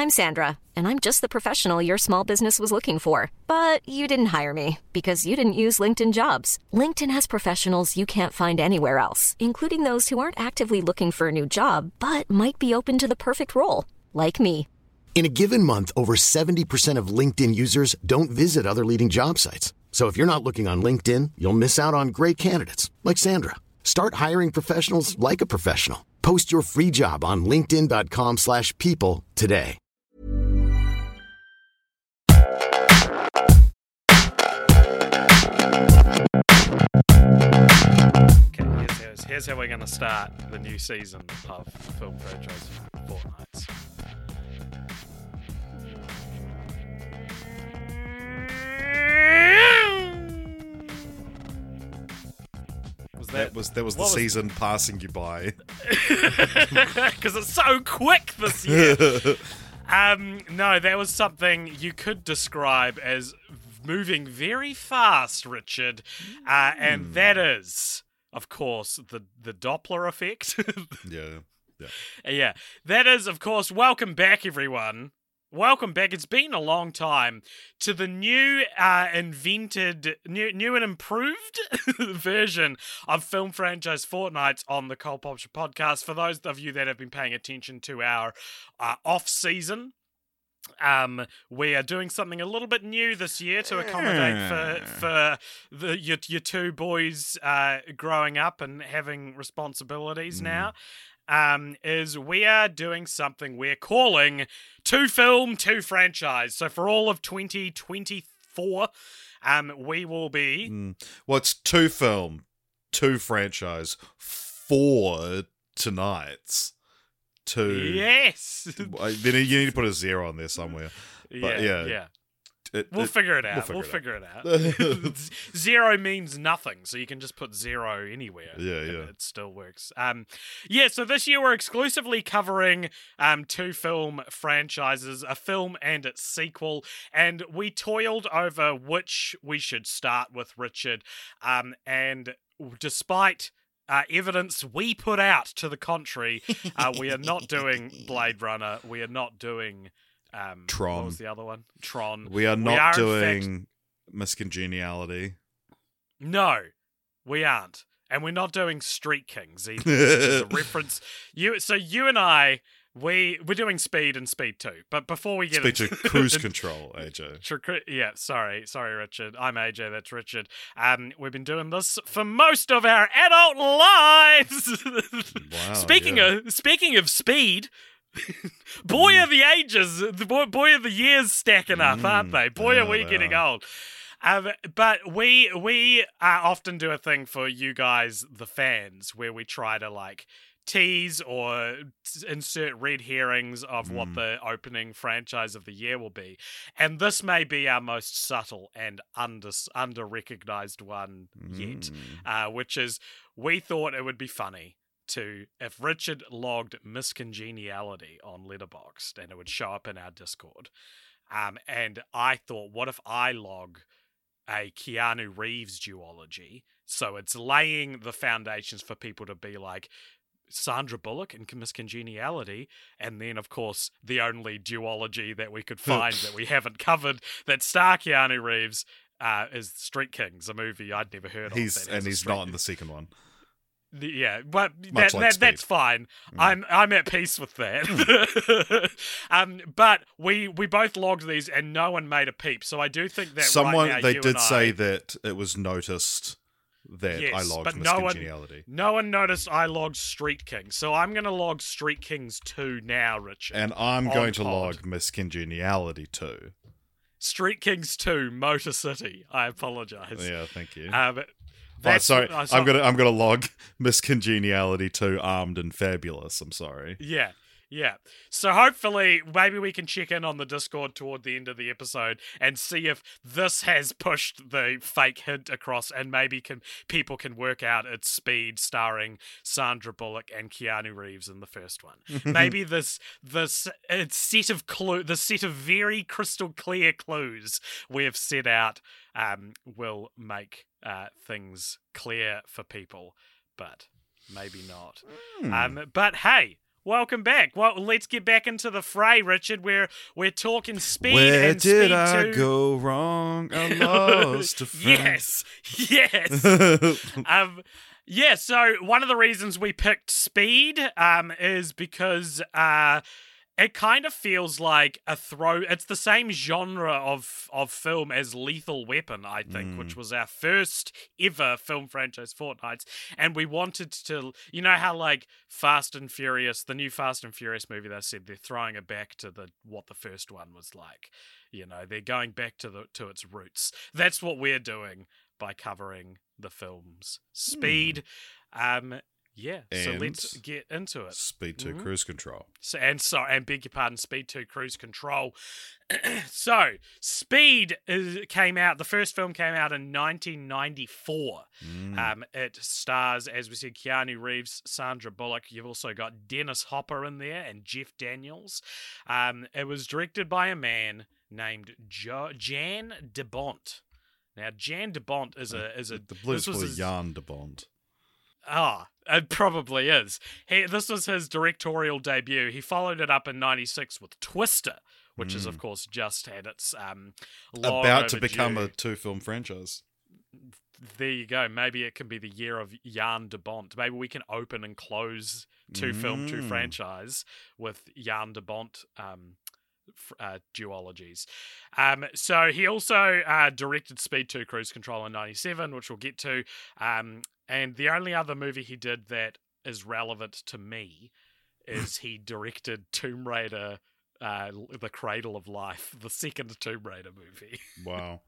I'm Sandra, and I'm just the professional your small business was looking for. But you didn't hire me because you didn't use LinkedIn Jobs. LinkedIn has professionals you can't find anywhere else, including those who aren't actively looking for a new job, but might be open to the perfect role, like me. In a given month, over 70% of LinkedIn users don't visit other leading job sites. So if you're not looking on LinkedIn, you'll miss out on great candidates like Sandra. Start hiring professionals like a professional. Post your free job on linkedin.com/people today. Okay, here's how we're going to start the new season of Film Franchise Fortnights. That was the season passing you by. Because it's so quick this year. No, that was something you could describe as moving very fast, Richard. And that is, of course, the Doppler effect. Yeah. That is, of course, welcome back, everyone. Welcome back. It's been a long time to the new new and improved version of Film Franchise Fortnights on the Cult Popture podcast. For those of you that have been paying attention to our off-season, we are doing something a little bit new this year to accommodate for your two boys growing up and having responsibilities now. Is we are doing something we're calling Two Film, Two Franchise. So for all of 2024, we will be... Well, it's Two Film, Two Franchise, 4 tonights. Yes! You need to put a 0 on there somewhere. But yeah. We'll figure it out. We'll figure it out. 0 means nothing, so you can just put 0 anywhere. Yeah. It still works. So this year we're exclusively covering 2 film franchises, a film and its sequel, and we toiled over which we should start with, Richard. And despite evidence we put out to the contrary, we are not doing Blade Runner. We are not doing... Tron. What was the other one? Tron. We are not doing Miss Congeniality. No, we aren't. And we're not doing Street Kings either. Which is a reference. You and I, we're doing Speed and Speed 2. But before we get into Cruise Control, AJ. Yeah, sorry, Richard. I'm AJ, that's Richard. We've been doing this for most of our adult lives. Wow. Speaking of Speed... boy are the ages, boy are the years stacking up, aren't they? Boy are we getting old. But we often do a thing for you guys, the fans, where we try to tease or insert red herrings of what the opening franchise of the year will be. And this may be our most subtle and under-recognized one yet, which is we thought it would be funny if Richard logged Miss Congeniality on Letterboxd and it would show up in our Discord. And I thought, what if I log a Keanu Reeves duology? So it's laying the foundations for people to be like Sandra Bullock and Miss Congeniality, and then, of course, the only duology that we could find that we haven't covered that star Keanu Reeves is Street Kings, a movie I'd never heard of. He's not in the second one. Yeah, but that's fine. I'm at peace with that. But we both logged these and no one made a peep. So I do think that they did say that it was noticed that I logged Miss Congeniality. No one noticed I logged Street Kings. So I'm going to log Street Kings 2 now, Richard. And I'm going to log Miss Congeniality 2. Street Kings 2, Motor City. I apologize. Yeah, thank you. I'm gonna log Miss Congeniality 2, Armed and Fabulous. I'm sorry. Yeah. So hopefully, maybe we can check in on the Discord toward the end of the episode and see if this has pushed the fake hint across, and maybe people can work out its Speed starring Sandra Bullock and Keanu Reeves in the first one. Maybe this set of very crystal clear clues we have set out will make things clear for people, but maybe not. But hey, Welcome back. Well, let's get back into the fray, Richard. We're talking Speed Where and did Speed I 2. go wrong? I lost a friend. Yes. Yeah, so one of the reasons we picked Speed is because it kind of feels like it's the same genre of film as Lethal Weapon, I think, which was our first ever film franchise fortnights. And we wanted to, you know how like Fast and Furious, the new Fast and Furious movie, they said they're throwing it back to what the first one was like. You know, they're going back to its roots. That's what we're doing by covering the film's Speed. Yeah, so let's get into it. Speed 2 Cruise Control. And beg your pardon, Speed 2 Cruise Control. So, Speed came out, the first film came out in 1994. It stars, as we said, Keanu Reeves, Sandra Bullock. You've also got Dennis Hopper in there and Jeff Daniels. It was directed by a man named Jan de Bont. Now, Jan de Bont is a... The Blues call Jan de Bont. It probably is. This was his directorial debut. He followed it up in 96 with Twister, which is, of course, just had its about to become a 2-film franchise. There you go. Maybe it can be the year of Jan de Bont. Maybe we can open and close 2-film, 2 franchise with Jan de Bont duologies. So he also directed Speed 2 Cruise Control in 97, which we'll get to. And the only other movie he did that is relevant to me is he directed Tomb Raider, The Cradle of Life, the second Tomb Raider movie. Wow.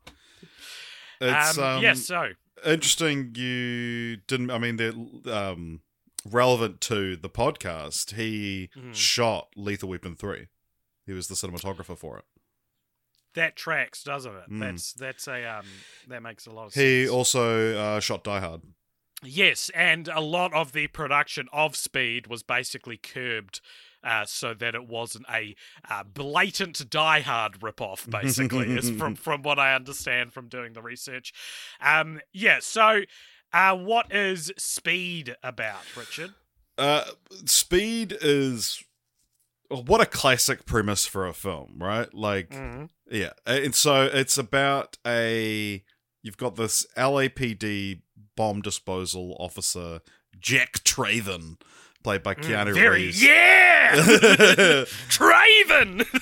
It's so interesting you didn't, I mean, they're relevant to the podcast. He shot Lethal Weapon 3. He was the cinematographer for it. That tracks, doesn't it? That's a that makes a lot of sense. He also shot Die Hard. Yes, and a lot of the production of Speed was basically curbed so that it wasn't a blatant Die Hard ripoff, basically, is from what I understand from doing the research. So what is Speed about, Richard? Speed is... What a classic premise for a film, right? Like, yeah. And so it's about you've got this LAPD bomb disposal officer, Jack Traven, played by Keanu Reeves. Yeah! Traven!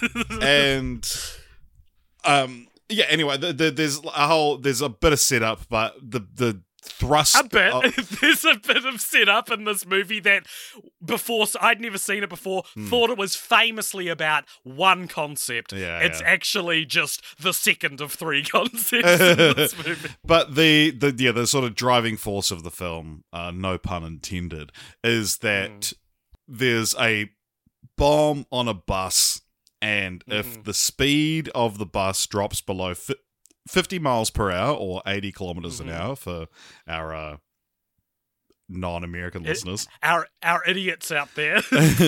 And, anyway, there's a bit of setup, but the thrust... There's a bit of setup in this movie that before, I'd never seen it before, thought it was famously about one concept. It's actually just the second of 3 concepts in this movie. But the sort of driving force of the film, no pun intended, is that there's a bomb on a bus, and if the speed of the bus drops below 50 miles per hour, or 80 kilometers an hour for our non-American listeners, our idiots out there,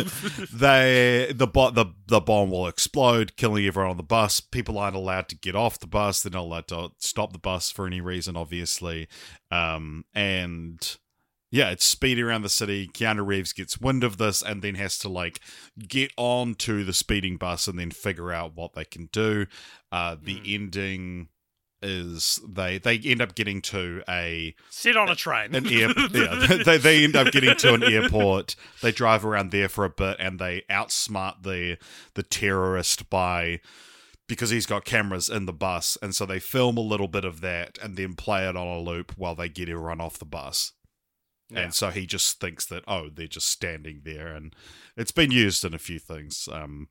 the bomb will explode, killing everyone on the bus. People aren't allowed to get off the bus. They're not allowed to stop the bus for any reason, obviously. It's speeding around the city. Keanu Reeves gets wind of this and then has to like get on to the speeding bus and then figure out what they can do. The ending is they end up getting to sit on a train. They end up getting to an airport. They drive around there for a bit and they outsmart the terrorist because he's got cameras in the bus, and so they film a little bit of that and then play it on a loop while they get everyone off the bus. Yeah. And so he just thinks that, they're just standing there, and it's been used in a few things.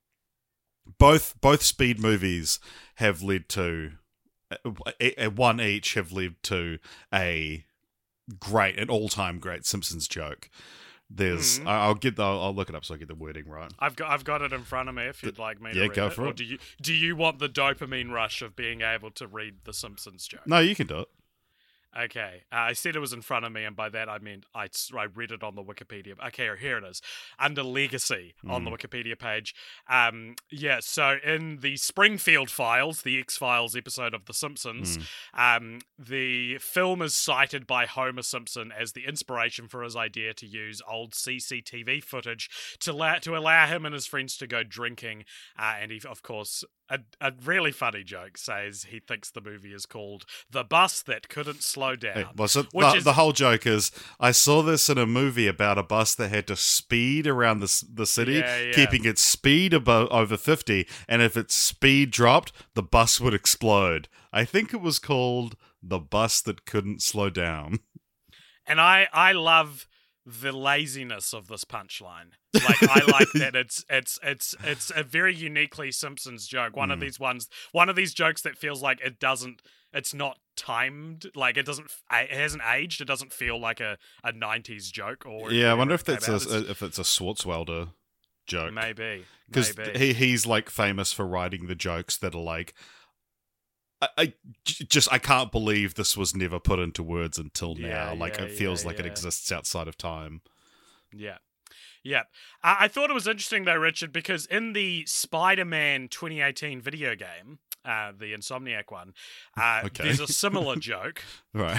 Both Speed movies have led to one each have led to an all-time great Simpsons joke. There's I'll look it up so I get the wording right. I've got it in front of me if you'd like me to read go it. for Or it. Do you want the dopamine rush of being able to read the Simpsons joke? No, you can do it. Okay. I said it was in front of me, and by that I meant I read it on the Wikipedia. Okay, here it is. Under Legacy on the Wikipedia page. So in the Springfield Files, the X-Files episode of The Simpsons, the film is cited by Homer Simpson as the inspiration for his idea to use old CCTV footage to allow him and his friends to go drinking. And he, of course, a really funny joke says he thinks the movie is called The Bus That Couldn't Slow Down. The whole joke is, I saw this in a movie about a bus that had to speed around the city, keeping its speed over 50, and if its speed dropped, the bus would explode. I think it was called The Bus That Couldn't Slow Down. And I love the laziness of this punchline. Like, I like that it's a very uniquely Simpsons joke. One of these jokes that feels like it's not timed, like it hasn't aged. It doesn't feel like a 90s joke. Or I wonder if it's a Swartzwelder joke. Maybe because he's like famous for writing the jokes that are like, I can't believe this was never put into words until now. It feels like it exists outside of time. Yeah. Yeah. I thought it was interesting, though, Richard, because in the Spider-Man 2018 video game, the Insomniac one, there's a similar joke. Right.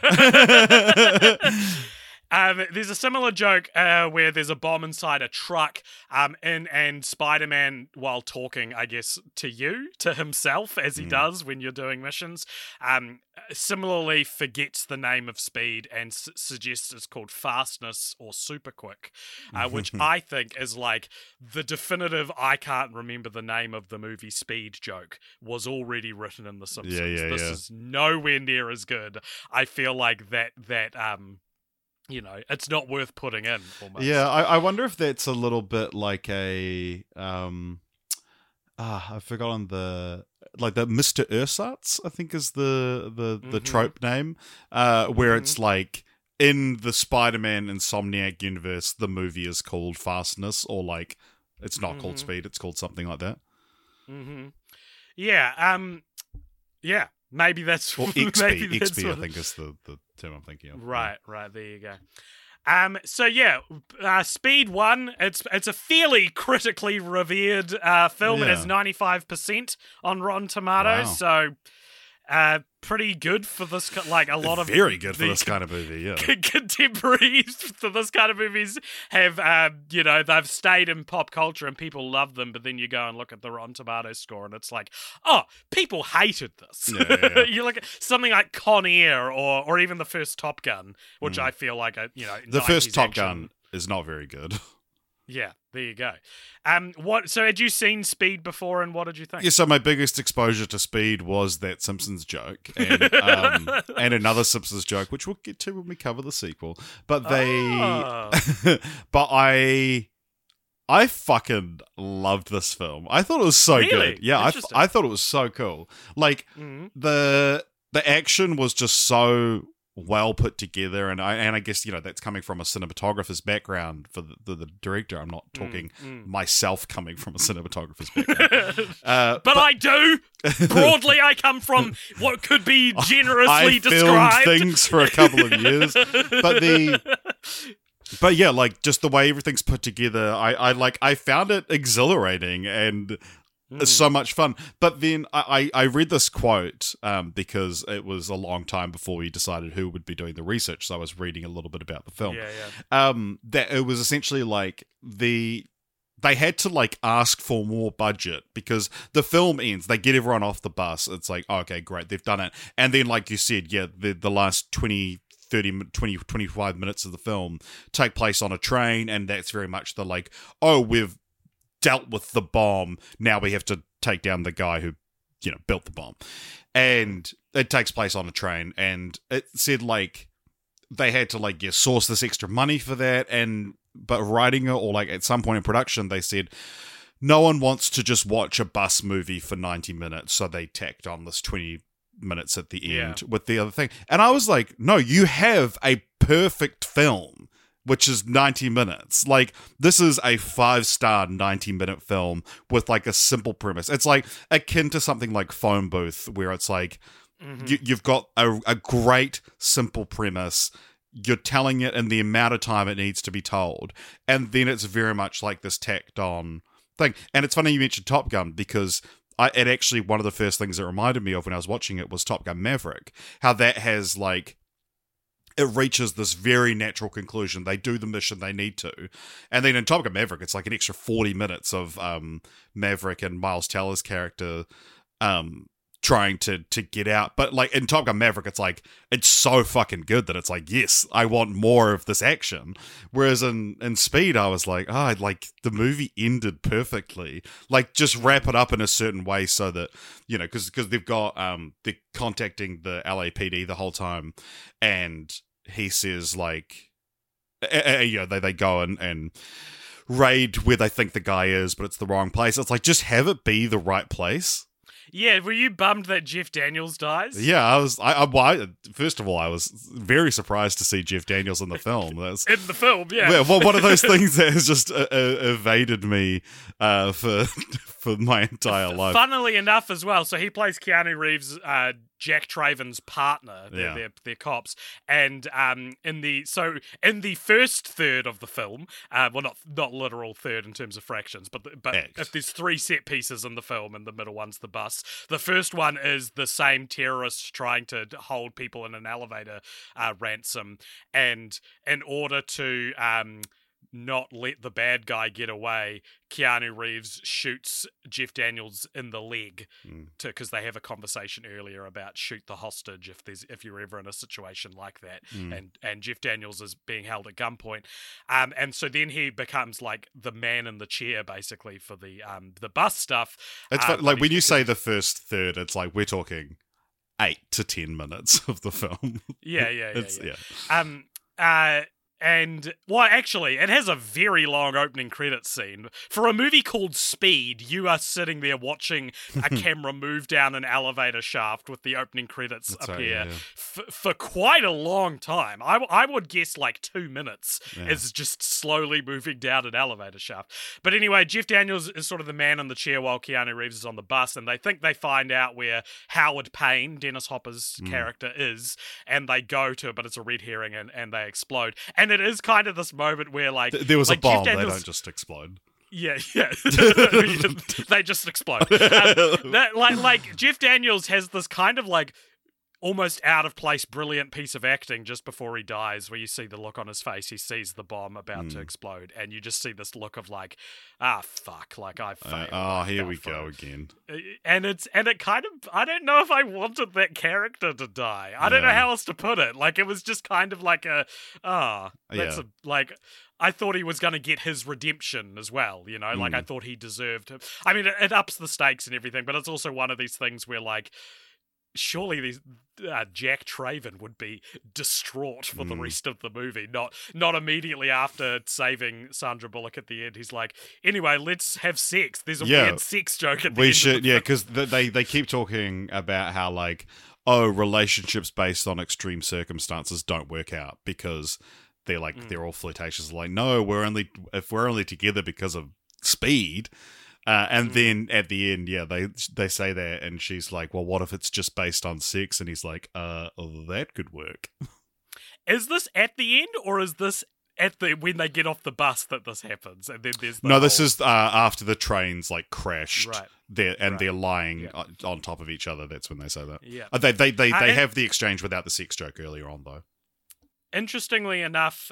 There's a similar joke where there's a bomb inside a truck, and Spider-Man, while talking, I guess, to himself, as he does when you're doing missions, similarly forgets the name of speed and suggests it's called fastness or super quick, which I think is like the definitive I can't remember the name of the movie Speed joke was already written in The Simpsons. This is nowhere near as good. I feel like that it's not worth putting in. Almost. Yeah, I wonder if that's a little bit like a I've forgotten the Mr. Ersatz, I think is the trope name, where it's like in the Spider-Man Insomniac universe, the movie is called Fastness, or like it's not called Speed, it's called something like that. Yeah. Maybe that's... Or XP, XP I think is the term I'm thinking of. Right, there you go. Speed 1, it's a fairly critically revered film. It has 95% on Rotten Tomatoes, so pretty good for this, like a lot of... Very good for this kind of movie, yeah. Contemporaries for this kind of movies have, they've stayed in pop culture and people love them, but then you go and look at the Rotten Tomatoes score and it's like, oh, people hated this. Yeah. You look at something like Con Air or even the first Top Gun, which I feel like the first Top Gun is not very good. Yeah, there you go. So had you seen Speed before, and what did you think? Yeah, so my biggest exposure to Speed was that Simpsons joke, and and another Simpsons joke, which we'll get to when we cover the sequel. But but I fucking loved this film. I thought it was so good. Yeah, I thought it was so cool. Like the action was just so well put together, and I guess that's coming from a cinematographer's background for the director. I'm not talking myself coming from a cinematographer's background, but I do. Broadly, I come from what could be generously described. I filmed things for a couple of years, but yeah, like just the way everything's put together, I found it exhilarating and. It's so much fun. But then I read this quote because it was a long time before we decided who would be doing the research. So I was reading a little bit about the film. That it was essentially like they had to like ask for more budget because the film ends. They get everyone off the bus. It's like, oh, okay, great. They've done it. And then like you said, the last 20, 25 minutes of the film take place on a train. And that's very much the like, oh, we've dealt with the bomb, now we have to take down the guy who built the bomb, and it takes place on a train. And it said like they had to like source this extra money for that, but writing it, or like at some point in production they said no one wants to just watch a bus movie for 90 minutes, so they tacked on this 20 minutes at the end with the other thing. And I was like, no, you have a perfect film which is 90 minutes. Like, this is a 5-star 90-minute film with, like, a simple premise. It's, like, akin to something like Phone Booth, where it's, like, you've got a great, simple premise. You're telling it in the amount of time it needs to be told. And then it's very much like this tacked on thing. And it's funny you mentioned Top Gun, because it actually, one of the first things it reminded me of when I was watching it was Top Gun Maverick. How that has, like, it reaches this very natural conclusion. They do the mission they need to. And then in Top Gun Maverick, it's like an extra 40 minutes of Maverick and Miles Teller's character trying to get out. But like in Top Gun Maverick, it's like, it's so fucking good that it's like, yes, I want more of this action. Whereas in Speed, I was like, like the movie ended perfectly. Like, just wrap it up in a certain way so that, you know, because they've got, they're contacting the LAPD the whole time. And he says, like, you know, they go and raid where they think the guy is, but it's the wrong place. It's like, just have it be the right place. Yeah, were you bummed that Jeff Daniels dies? Yeah, I was. First of all, I was very surprised to see Jeff Daniels in the film. That's, in the film, yeah. Well, one of those things that has just evaded me for my entire life. Funnily enough, as well, so he plays Keanu Reeves' Jack Traven's partner. They're cops, and in the first third of the film, well, not literal third in terms of fractions, but if there's 3 set pieces in the film, and the middle one's the bus. The first one is the same terrorists trying to hold people in an elevator ransom, and in order to not let the bad guy get away, Keanu Reeves shoots Jeff Daniels in the leg because they have a conversation earlier about shoot the hostage if you're ever in a situation like that, and Jeff Daniels is being held at gunpoint, and so then he becomes like the man in the chair basically for the bus stuff. It's fun, like when you say the first third, it's like we're talking 8 to 10 minutes of the film. Yeah. And, well, actually, it has a very long opening credits scene. For a movie called Speed, you are sitting there watching a camera move down an elevator shaft with the opening credits appear for quite a long time. I would guess like 2 minutes is just slowly moving down an elevator shaft. But anyway, Jeff Daniels is sort of the man in the chair while Keanu Reeves is on the bus, and they think they find out where Howard Payne, Dennis Hopper's character, is, and they go to it, but it's a red herring, and they explode. And it is kind of this moment where, like, there was like a bomb. Jeff Daniels, they don't just explode. Yeah. They just explode. Like Jeff Daniels has this kind of like almost out of place, brilliant piece of acting just before he dies, where you see the look on his face. He sees the bomb about to explode, and you just see this look of like, fuck, like I failed. Here we go again. And it kind of, I don't know if I wanted that character to die. I don't know how else to put it. Like, it was just kind of like I thought he was going to get his redemption as well, you know? Like, I thought he deserved it. I mean, it ups the stakes and everything, but it's also one of these things where, like, surely Jack Traven would be distraught for the rest of the movie, not immediately after saving Sandra Bullock at the end. He's like, anyway, let's have sex. There's a weird sex joke at the end. We should, because they keep talking about how, like, relationships based on extreme circumstances don't work out because they're like they're all flirtatious. Like, no, we're only together because of speed. And then at the end, they say that, and she's like, well, what if it's just based on sex? And he's like, that could work. Is this at the end, or is this when they get off the bus that this happens? And then there's this is after the train's like crashed. Right. They're lying on top of each other. That's when they say that. Yeah. They have the exchange without the sex joke earlier on, though. Interestingly enough,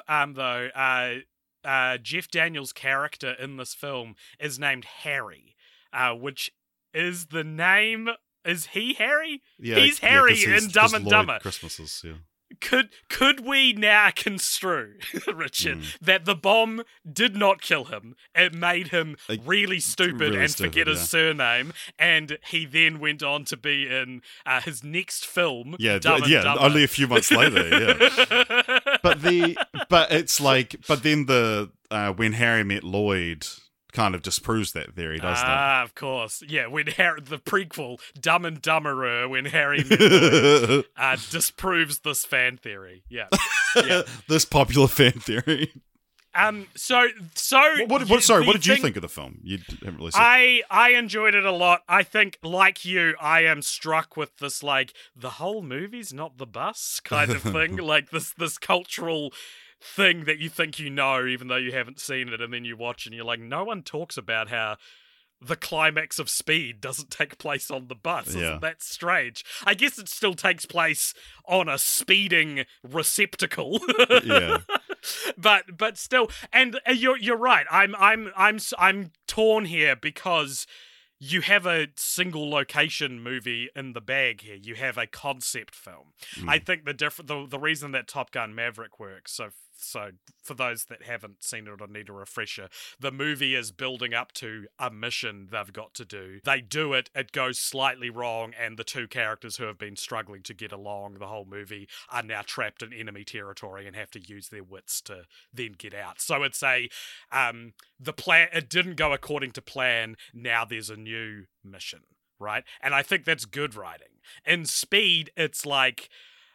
Jeff Daniels' character in this film is named Harry, which is the name. Is he Harry? Yeah, he's Harry in Dumb and Dumber. Christmases, yeah. Could we now construe, Richard, that the bomb did not kill him? It made him really stupid and forget his surname, and he then went on to be in his next film, Dumb and Dumber. Only a few months later, yeah. But it's like, then when Harry met Lloyd kind of disproves that theory, doesn't it? Of course. Yeah, when the prequel, Dumb and Dumberer, when Harry met Lloyd, disproves this fan theory. Yeah. This popular fan theory. So What did you think of the film? You haven't really said. I enjoyed it a lot. I think, like you, I am struck with this, like, the whole movie's not the bus kind of thing. Like, this cultural thing that you think you know, even though you haven't seen it, and then you watch and you're like, no one talks about how the climax of Speed doesn't take place on the bus. Isn't that strange? I guess it still takes place on a speeding receptacle. Yeah. But still, and you're right. I'm torn here because you have a single location movie in the bag here. You have a concept film. I think the reason that Top Gun Maverick works so for those that haven't seen it or need a refresher, the movie is building up to a mission they've got to do. They do it, it goes slightly wrong, and the two characters who have been struggling to get along the whole movie are now trapped in enemy territory and have to use their wits to then get out. So it's the plan, it didn't go according to plan, now there's a new mission, right? And I think that's good writing. In Speed, it's like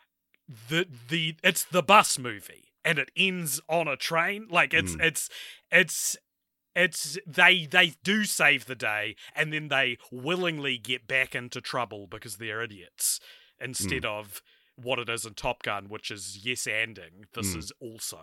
it's the bus movie. And it ends on a train. Like they do save the day, and then they willingly get back into trouble because they're idiots, instead of what it is in Top Gun, which is yes-anding. This is also,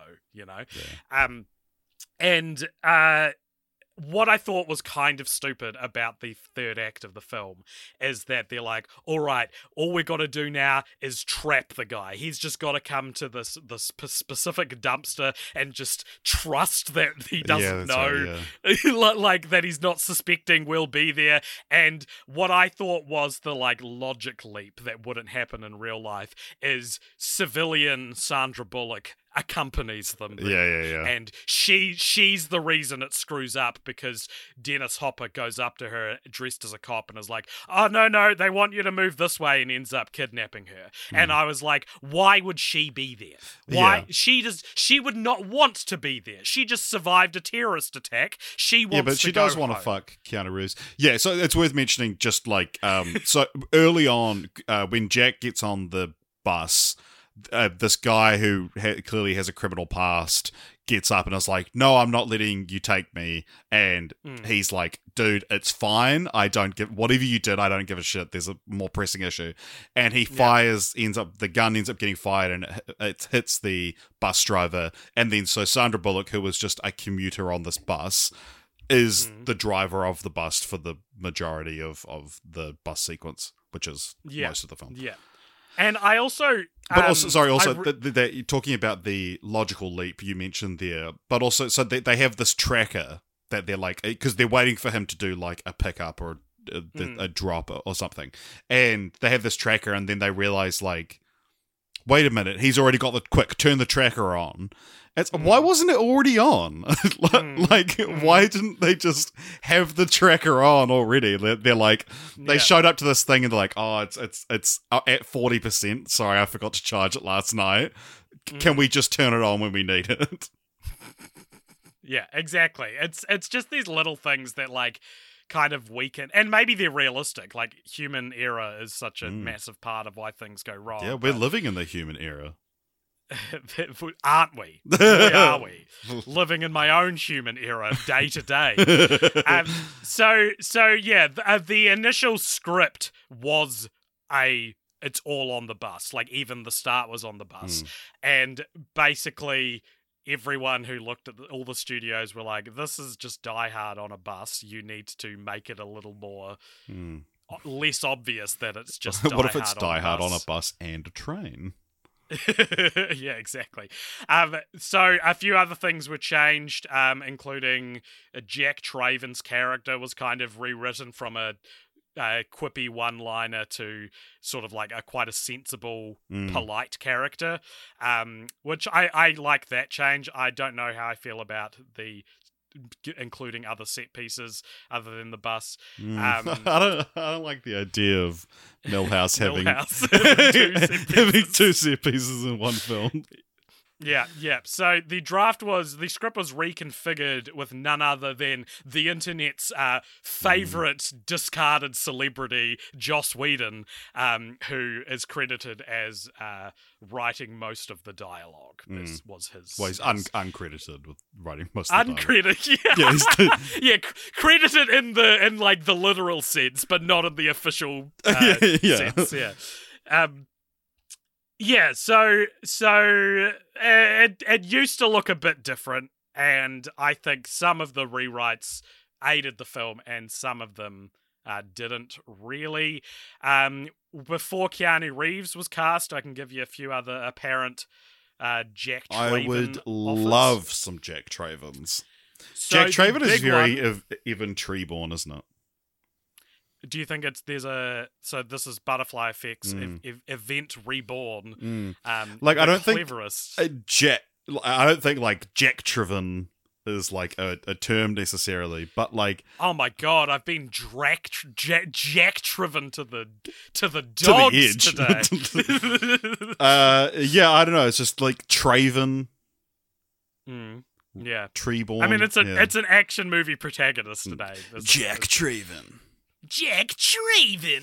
what I thought was kind of stupid about the third act of the film is that they're like, all right, all we got to do now is trap the guy. He's just got to come to this specific dumpster and just trust that he doesn't know, like that he's not suspecting we'll be there. And what I thought was the logic leap that wouldn't happen in real life is civilian Sandra Bullock accompanies them there. Yeah. And she's the reason it screws up, because Dennis Hopper goes up to her dressed as a cop and is like, oh, no, they want you to move this way, and ends up kidnapping her. And I was like, why would she be there? Why? Yeah. She would not want to be there. She just survived a terrorist attack. She wants to go home. Yeah, but she does want to fuck Keanu Reeves. Yeah, so it's worth mentioning just so early on, when Jack gets on the bus, this guy who clearly has a criminal past gets up and is like, no, I'm not letting you take me. And he's like, dude, it's fine. Whatever you did, I don't give a shit. There's a more pressing issue. And he fires, the gun ends up getting fired, and it hits the bus driver. And then so Sandra Bullock, who was just a commuter on this bus, is the driver of the bus for the majority of the bus sequence, which is most of the film. Yeah. And I also... that talking about the logical leap you mentioned there, but also, so they have this tracker that they're like, because they're waiting for him to do like a pickup or a drop or something. And they have this tracker, and then they realize like, wait a minute, he's already got turn the tracker on. Why wasn't it already on? Why didn't they just have the tracker on already? They're like, they showed up to this thing and they're like, oh, it's at 40%. Sorry, I forgot to charge it last night. Can we just turn it on when we need it? Yeah, exactly. It's just these little things that kind of weaken, and maybe they're realistic. Like, human error is such a massive part of why things go wrong. Yeah, we're living in the human era. Aren't we? Boy, are we living in my own human era day to day. The initial script was it's all on the bus. Like, even the start was on the bus. And basically everyone who looked at all the studios were like, this is just Die Hard on a bus. You need to make it a little more less obvious that it's just Die Hard. What if it's Die Hard on a bus and a train? Yeah, exactly. So a few other things were changed, including Jack Traven's character was kind of rewritten from a quippy one-liner to sort of like quite a sensible, polite character, which I like that change. I don't know how I feel about including other set pieces other than the bus. I don't like the idea of Milhouse having having two set pieces in one film. Yeah. So the script was reconfigured with none other than the internet's favorite discarded celebrity, Joss Whedon, who is credited as writing most of the dialogue. This was his. Well, he's uncredited with writing most of the dialogue. Uncredited, yeah. Credited in the literal sense, but not in the official sense. Yeah. So it used to look a bit different, and I think some of the rewrites aided the film, and some of them didn't really. Before Keanu Reeves was cast, I can give you a few other apparent Jack Traven I would offers. love some Jack Travens. So Jack Traven is big very one- Evan Treborn, isn't it? Do you think so this is Butterfly Effects Event Reborn? Like, I don't think cleverest. I don't think like Jack Traven is like a term necessarily, but like, oh my god, I've been Jack Traven to the to the dogs edge today. Yeah, I don't know. It's just like Traven. Yeah, Treborn. I mean, it's an action movie protagonist today. Jack Traven. Jack Traven.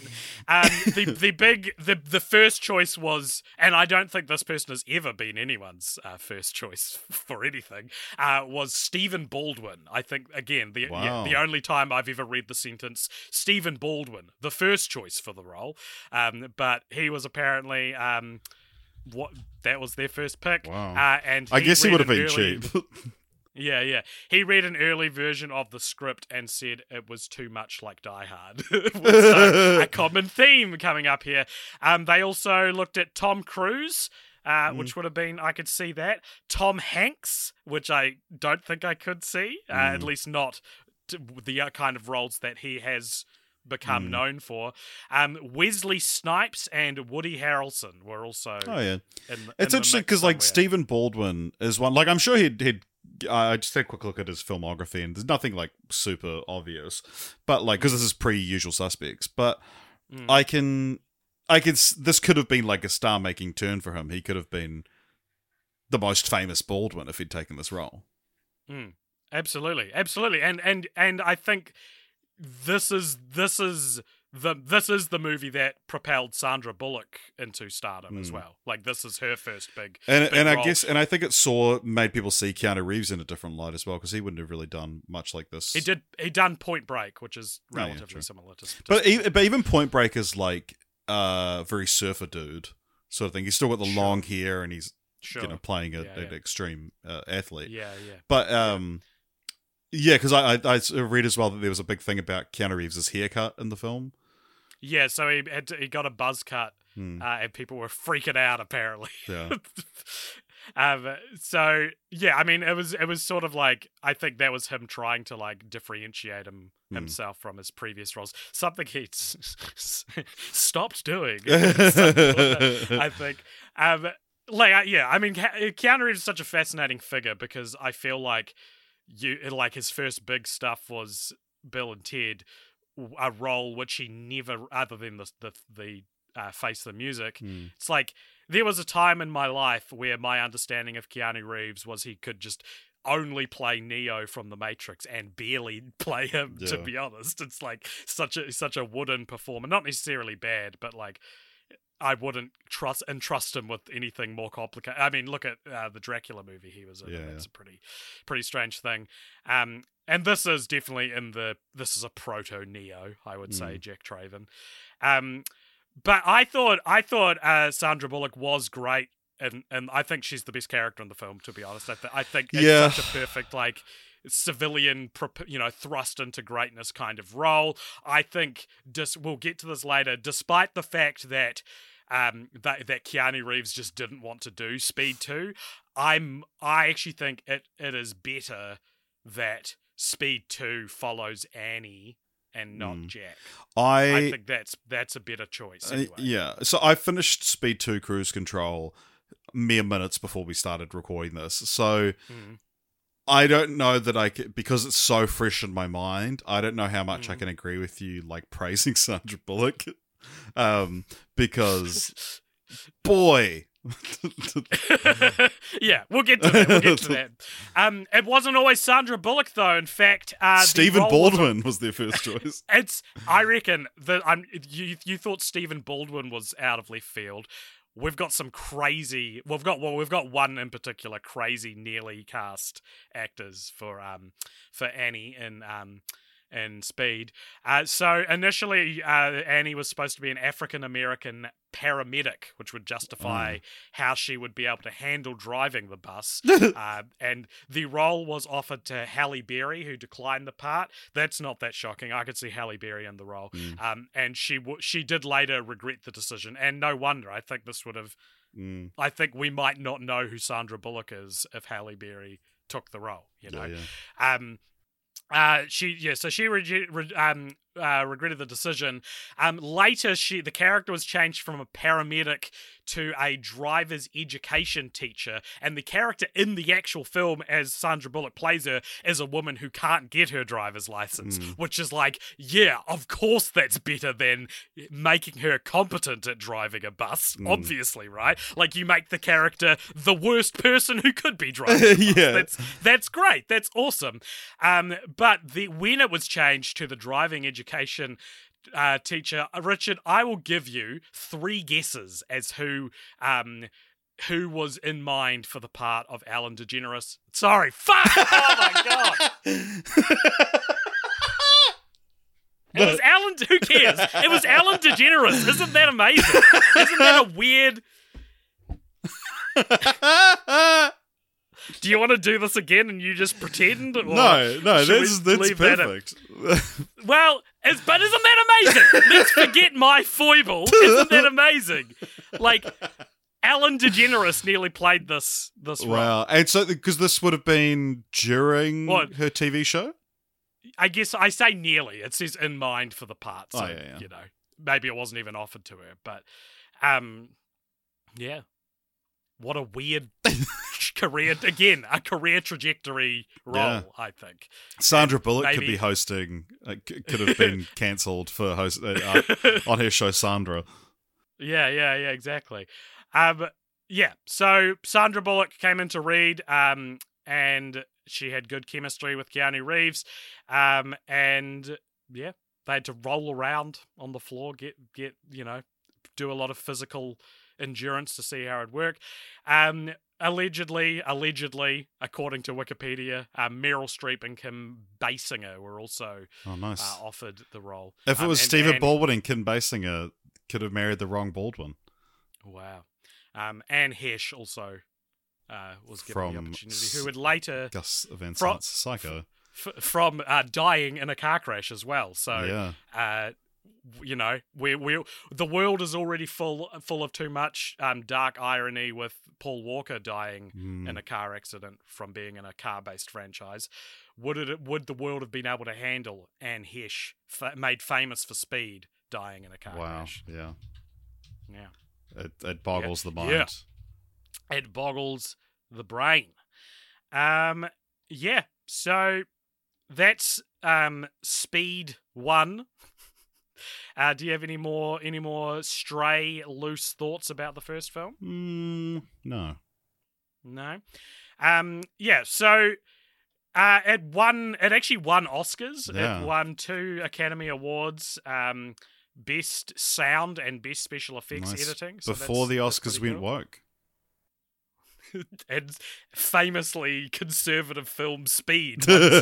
The first choice was, and I don't think this person has ever been anyone's first choice for anything, was Stephen Baldwin. I think, again, the only time I've ever read the sentence, Stephen Baldwin, the first choice for the role. But he was apparently that was their first pick. Wow. And I guess he would have been early, cheap. Yeah. He read an early version of the script and said it was too much like Die Hard. So, a common theme coming up here. They also looked at Tom Cruise, which would have been, I could see that. Tom Hanks, which I don't think I could see, at least not the kind of roles that he has become known for. Wesley Snipes and Woody Harrelson were also. Oh yeah, it's it's interesting because like Stephen Baldwin is one. Like I'm sure he'd. I just had a quick look at his filmography, and there's nothing like super obvious, but like because this is pre-Usual Suspects, but I can. This could have been like a star-making turn for him. He could have been the most famous Baldwin if he'd taken this role. Absolutely, and I think this is the movie that propelled Sandra Bullock into stardom as well. Like, this is her first big and role. I guess I think it made people see Keanu Reeves in a different light as well, because he wouldn't have really done much like this. He done Point Break, which is relatively similar to but even Point Break is like very surfer dude sort of thing. He's still got the long hair, and he's playing an extreme athlete. But because I read as well that there was a big thing about Keanu Reeves' haircut in the film. Yeah, so he got a buzz cut, and people were freaking out apparently. Yeah. So yeah, I mean, it was sort of like, I think that was him trying to like differentiate himself from his previous roles. Something he stopped doing. I think. I mean, Keanu Reeves is such a fascinating figure, because I feel like his first big stuff was Bill and Ted, a role which he never, other than the Face the Music. It's like, there was a time in my life where my understanding of Keanu Reeves was he could just only play Neo from The Matrix and barely play him, to be honest. It's like such a wooden performer. Not necessarily bad, but like, I wouldn't entrust him with anything more complicated. I mean, look at the Dracula movie he was in. Yeah, that's a pretty strange thing. And this is definitely this is a proto Neo, I would say, Jack Traven. But I thought Sandra Bullock was great, and I think she's the best character in the film, to be honest. I think it's such a perfect, like, civilian, thrust into greatness kind of role. I think we'll get to this later. Despite the fact that that Keanu Reeves just didn't want to do Speed 2, I actually think it is better that Speed 2 follows Annie and not Jack. I think that's a better choice anyway. So I finished Speed 2 Cruise Control mere minutes before we started recording this. So I don't know that I can, because it's so fresh in my mind, I don't know how much I can agree with you, like, praising Sandra Bullock. Because Boy. Yeah, we'll get to that. It wasn't always Sandra Bullock, though. In fact, Stephen Baldwin was their first choice. I reckon that you thought Stephen Baldwin was out of left field. We've got some crazy. We've got one in particular crazy nearly cast actors for Annie in Speed. So initially, Annie was supposed to be an African American paramedic, which would justify how she would be able to handle driving the bus. And the role was offered to Halle Berry, who declined the part. That's not that shocking. I could see Halle Berry in the role. And she did later regret the decision. And no wonder. I think this would have... I think we might not know who Sandra Bullock is if Halle Berry took the role, you know? Yeah. So she regretted the decision. Later, the character was changed from a paramedic to a driver's education teacher, and the character in the actual film, as Sandra Bullock plays her, is a woman who can't get her driver's license, which is like, yeah, of course that's better than making her competent at driving a bus, obviously, right? Like, you make the character the worst person who could be driving a bus. That's great. That's awesome. But when it was changed to the driving education teacher, Richard, I will give you 3 guesses as who was in mind for the part of Ellen DeGeneres. Sorry, fuck! Oh my god! It was Ellen. Who cares? It was Ellen DeGeneres. Isn't that amazing? Isn't that a weird? Do you want to do this again and you just pretend? No, that's perfect. Well, but isn't that amazing? Let's forget my foible. Isn't that amazing? Like, Ellen DeGeneres nearly played this role. Wow. And so, because this would have been during her TV show? I guess I say nearly. It says in mind for the part. So, you know, maybe it wasn't even offered to her. But, yeah. What a weird career. Again, a career trajectory role, I think. Sandra Bullock could be hosting, could have been cancelled for host on her show, Sandra. Yeah, exactly. So Sandra Bullock came in to read, and she had good chemistry with Keanu Reeves, and they had to roll around on the floor, get do a lot of physical endurance to see how it'd work. Allegedly, according to Wikipedia, Meryl Streep and Kim Basinger were also offered the role. If it was Stephen Baldwin and Kim Basinger, could have married the wrong Baldwin. Wow. Anne Hesh also was given the opportunity, who would later... Gus Van Sant's Psycho. From dying in a car crash as well. So, the world is already full of too much dark irony with Paul Walker dying in a car accident from being in a car-based franchise. Would the world have been able to handle Anne Hesh, made famous for Speed, dying in a car crash? Yeah. It boggles the mind. Yeah. It boggles the brain. So that's Speed 1. Do you have any more stray, loose thoughts about the first film? No. So it actually won Oscars. Yeah. It won 2 Academy Awards, Best Sound and Best Special Effects Editing. So before the Oscars went woke. And famously conservative film Speed.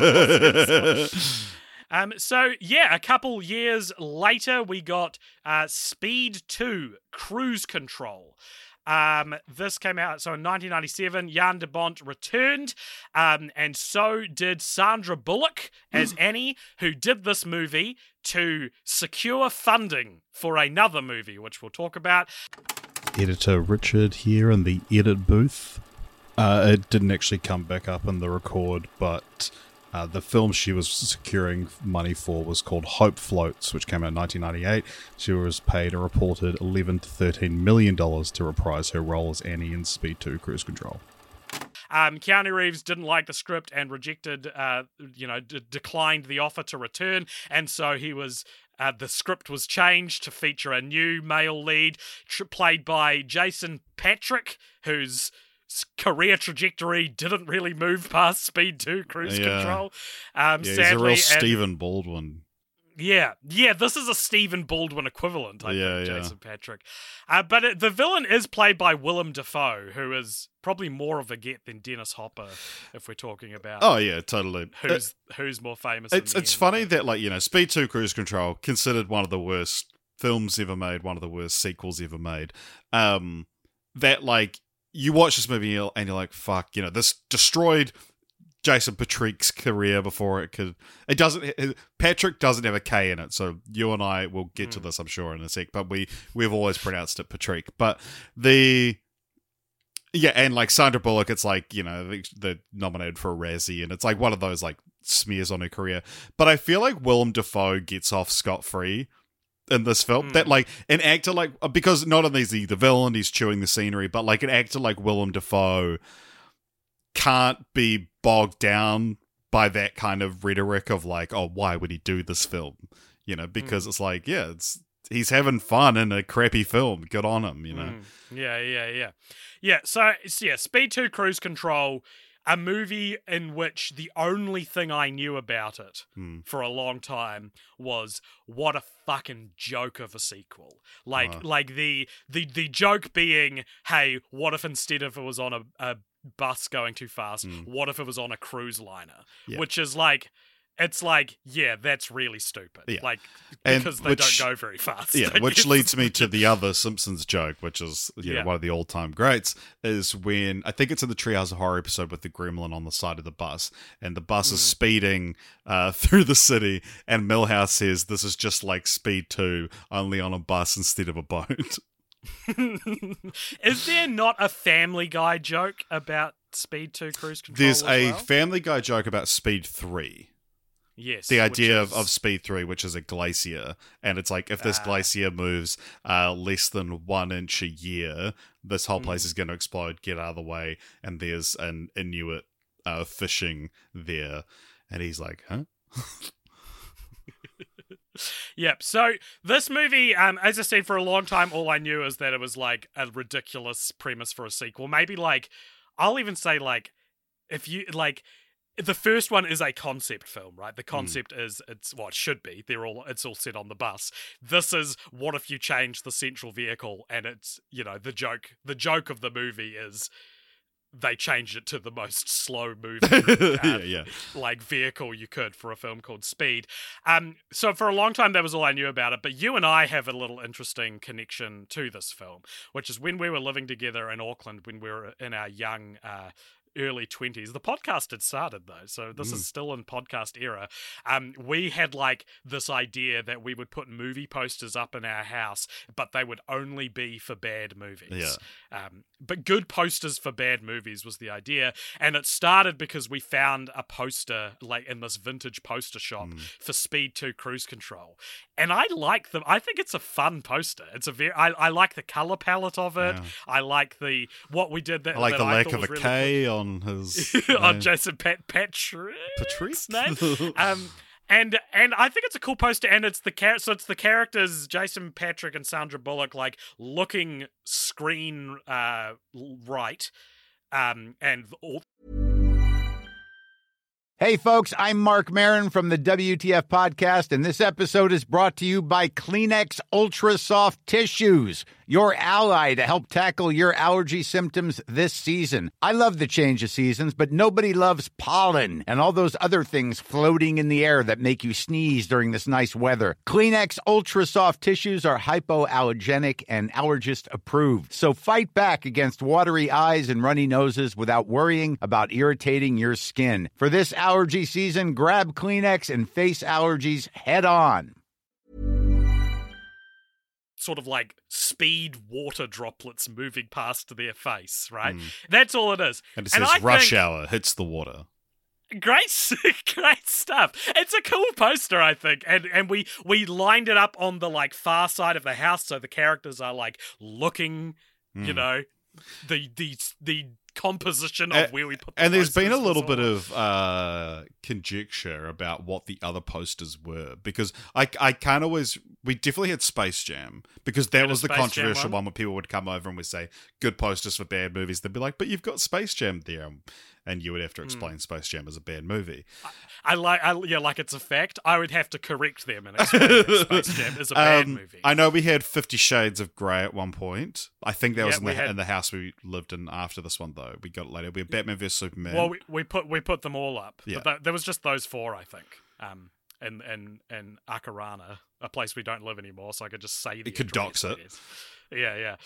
A couple years later, we got Speed 2, Cruise Control. This came out, so in 1997, Jan de Bont returned, and so did Sandra Bullock as Annie, who did this movie to secure funding for another movie, which we'll talk about. Editor Richard here in the edit booth. It didn't actually come back up in the record, but the film she was securing money for was called Hope Floats, which came out in 1998. She was paid a reported $11 to $13 million to reprise her role as Annie in Speed 2 Cruise Control. Keanu Reeves didn't like the script and rejected, declined the offer to return, and so he was The script was changed to feature a new male lead played by Jason Patric, whose career trajectory didn't really move past Speed 2 Cruise Control. He's a real Stephen Baldwin. Yeah, this is a Stephen Baldwin equivalent, I think, Jason Patric. But the villain is played by Willem Dafoe, who is probably more of a get than Dennis Hopper, if we're talking about. Oh, yeah, totally. Who's more famous? It's funny that, like, Speed 2 Cruise Control, considered one of the worst films ever made, one of the worst sequels ever made, that, like, you watch this movie and you're like, fuck, this destroyed Jason Patric's career before it could. Patrick doesn't have a K in it, so you and I will get to this, I'm sure, in a sec. But we've always pronounced it Patrick. But and like Sandra Bullock, it's like they're nominated for a Razzie, and it's like one of those like smears on her career. But I feel like Willem Dafoe gets off scot-free in this film. That like an actor like, because not only is he the villain, he's chewing the scenery, but like an actor like Willem Dafoe can't be bogged down by that kind of rhetoric of like, oh, why would he do this film? Because it's like, he's having fun in a crappy film. Good on him, Yeah, so Speed 2 Cruise Control, a movie in which the only thing I knew about it for a long time was what a fucking joke of a sequel. Like the joke being, hey, what if instead of it was on a bus going too fast, what if it was on a cruise liner? Which is like, it's like, that's really stupid. Yeah. Like, because they don't go very fast. Yeah, which leads me to the other Simpsons joke, which is one of the all-time greats, is when, I think it's in the Treehouse of Horror episode with the gremlin on the side of the bus, and the bus is speeding through the city, and Milhouse says, this is just like Speed 2, only on a bus instead of a boat. Is there not a Family Guy joke about Speed 2 Cruise Control? There's a Family Guy joke about Speed 3. Yes. The idea of Speed 3, which is a glacier, and it's like, if this glacier moves less than 1 inch a year, this whole place is going to explode, get out of the way, and there's an Inuit fishing there. And he's like, huh? Yep. So this movie, as I said, for a long time, all I knew is that it was like a ridiculous premise for a sequel. Maybe like, I'll even say like, if you like, the first one is a concept film, right? The concept is it should be. It's all set on the bus. This is what if you change the central vehicle, and it's the joke. The joke of the movie is they changed it to the most slow moving like vehicle you could for a film called Speed. So for a long time that was all I knew about it, but you and I have a little interesting connection to this film, which is when we were living together in Auckland when we were in our young early 20s. The podcast had started though, so this is still in podcast era. We had like this idea that we would put movie posters up in our house, but they would only be for bad movies. But good posters for bad movies was the idea, and it started because we found a poster like in this vintage poster shop for Speed 2 Cruise Control, and I like them. I think it's a fun poster. It's I like the color palette of it. I like what we did. I like the lack of a really K on his on Jason Patric's name. And I think it's a cool poster, and it's the characters Jason Patric and Sandra Bullock like looking screen right, and all. Hey folks, I'm Mark Maron from the WTF podcast, and this episode is brought to you by Kleenex Ultra Soft Tissues, your ally to help tackle your allergy symptoms this season. I love the change of seasons, but nobody loves pollen and all those other things floating in the air that make you sneeze during this nice weather. Kleenex Ultra Soft Tissues are hypoallergenic and allergist approved, so fight back against watery eyes and runny noses without worrying about irritating your skin. For this allergy season, grab Kleenex and face allergies head on. Sort of like speed water droplets moving past their face, right? That's all it is. And it says rush hour hits the water. Great stuff. It's a cool poster, I think, and we lined it up on the like far side of the house, so the characters are like looking, the composition of where we put the and there's been a posters little was bit all. of conjecture about what the other posters were, because I can't always. We definitely had Space Jam, because that was the Space Jam controversial one? one where people would come over and would say good posters for bad movies. They'd be like, but you've got Space Jam there, and you would have to explain Space Jam as a bad movie. Like it's a fact. I would have to correct them and explain that Space Jam is a bad movie. I know we had 50 Shades of Grey at one point. I think that was Yeah, in the house we lived in after this one, though. We got it later. We had Batman vs Superman. Well, we put them all up. Yeah. But there was just those four, I think. In Akarana, a place we don't live anymore, so I could just say the You could dox it. address. Yeah.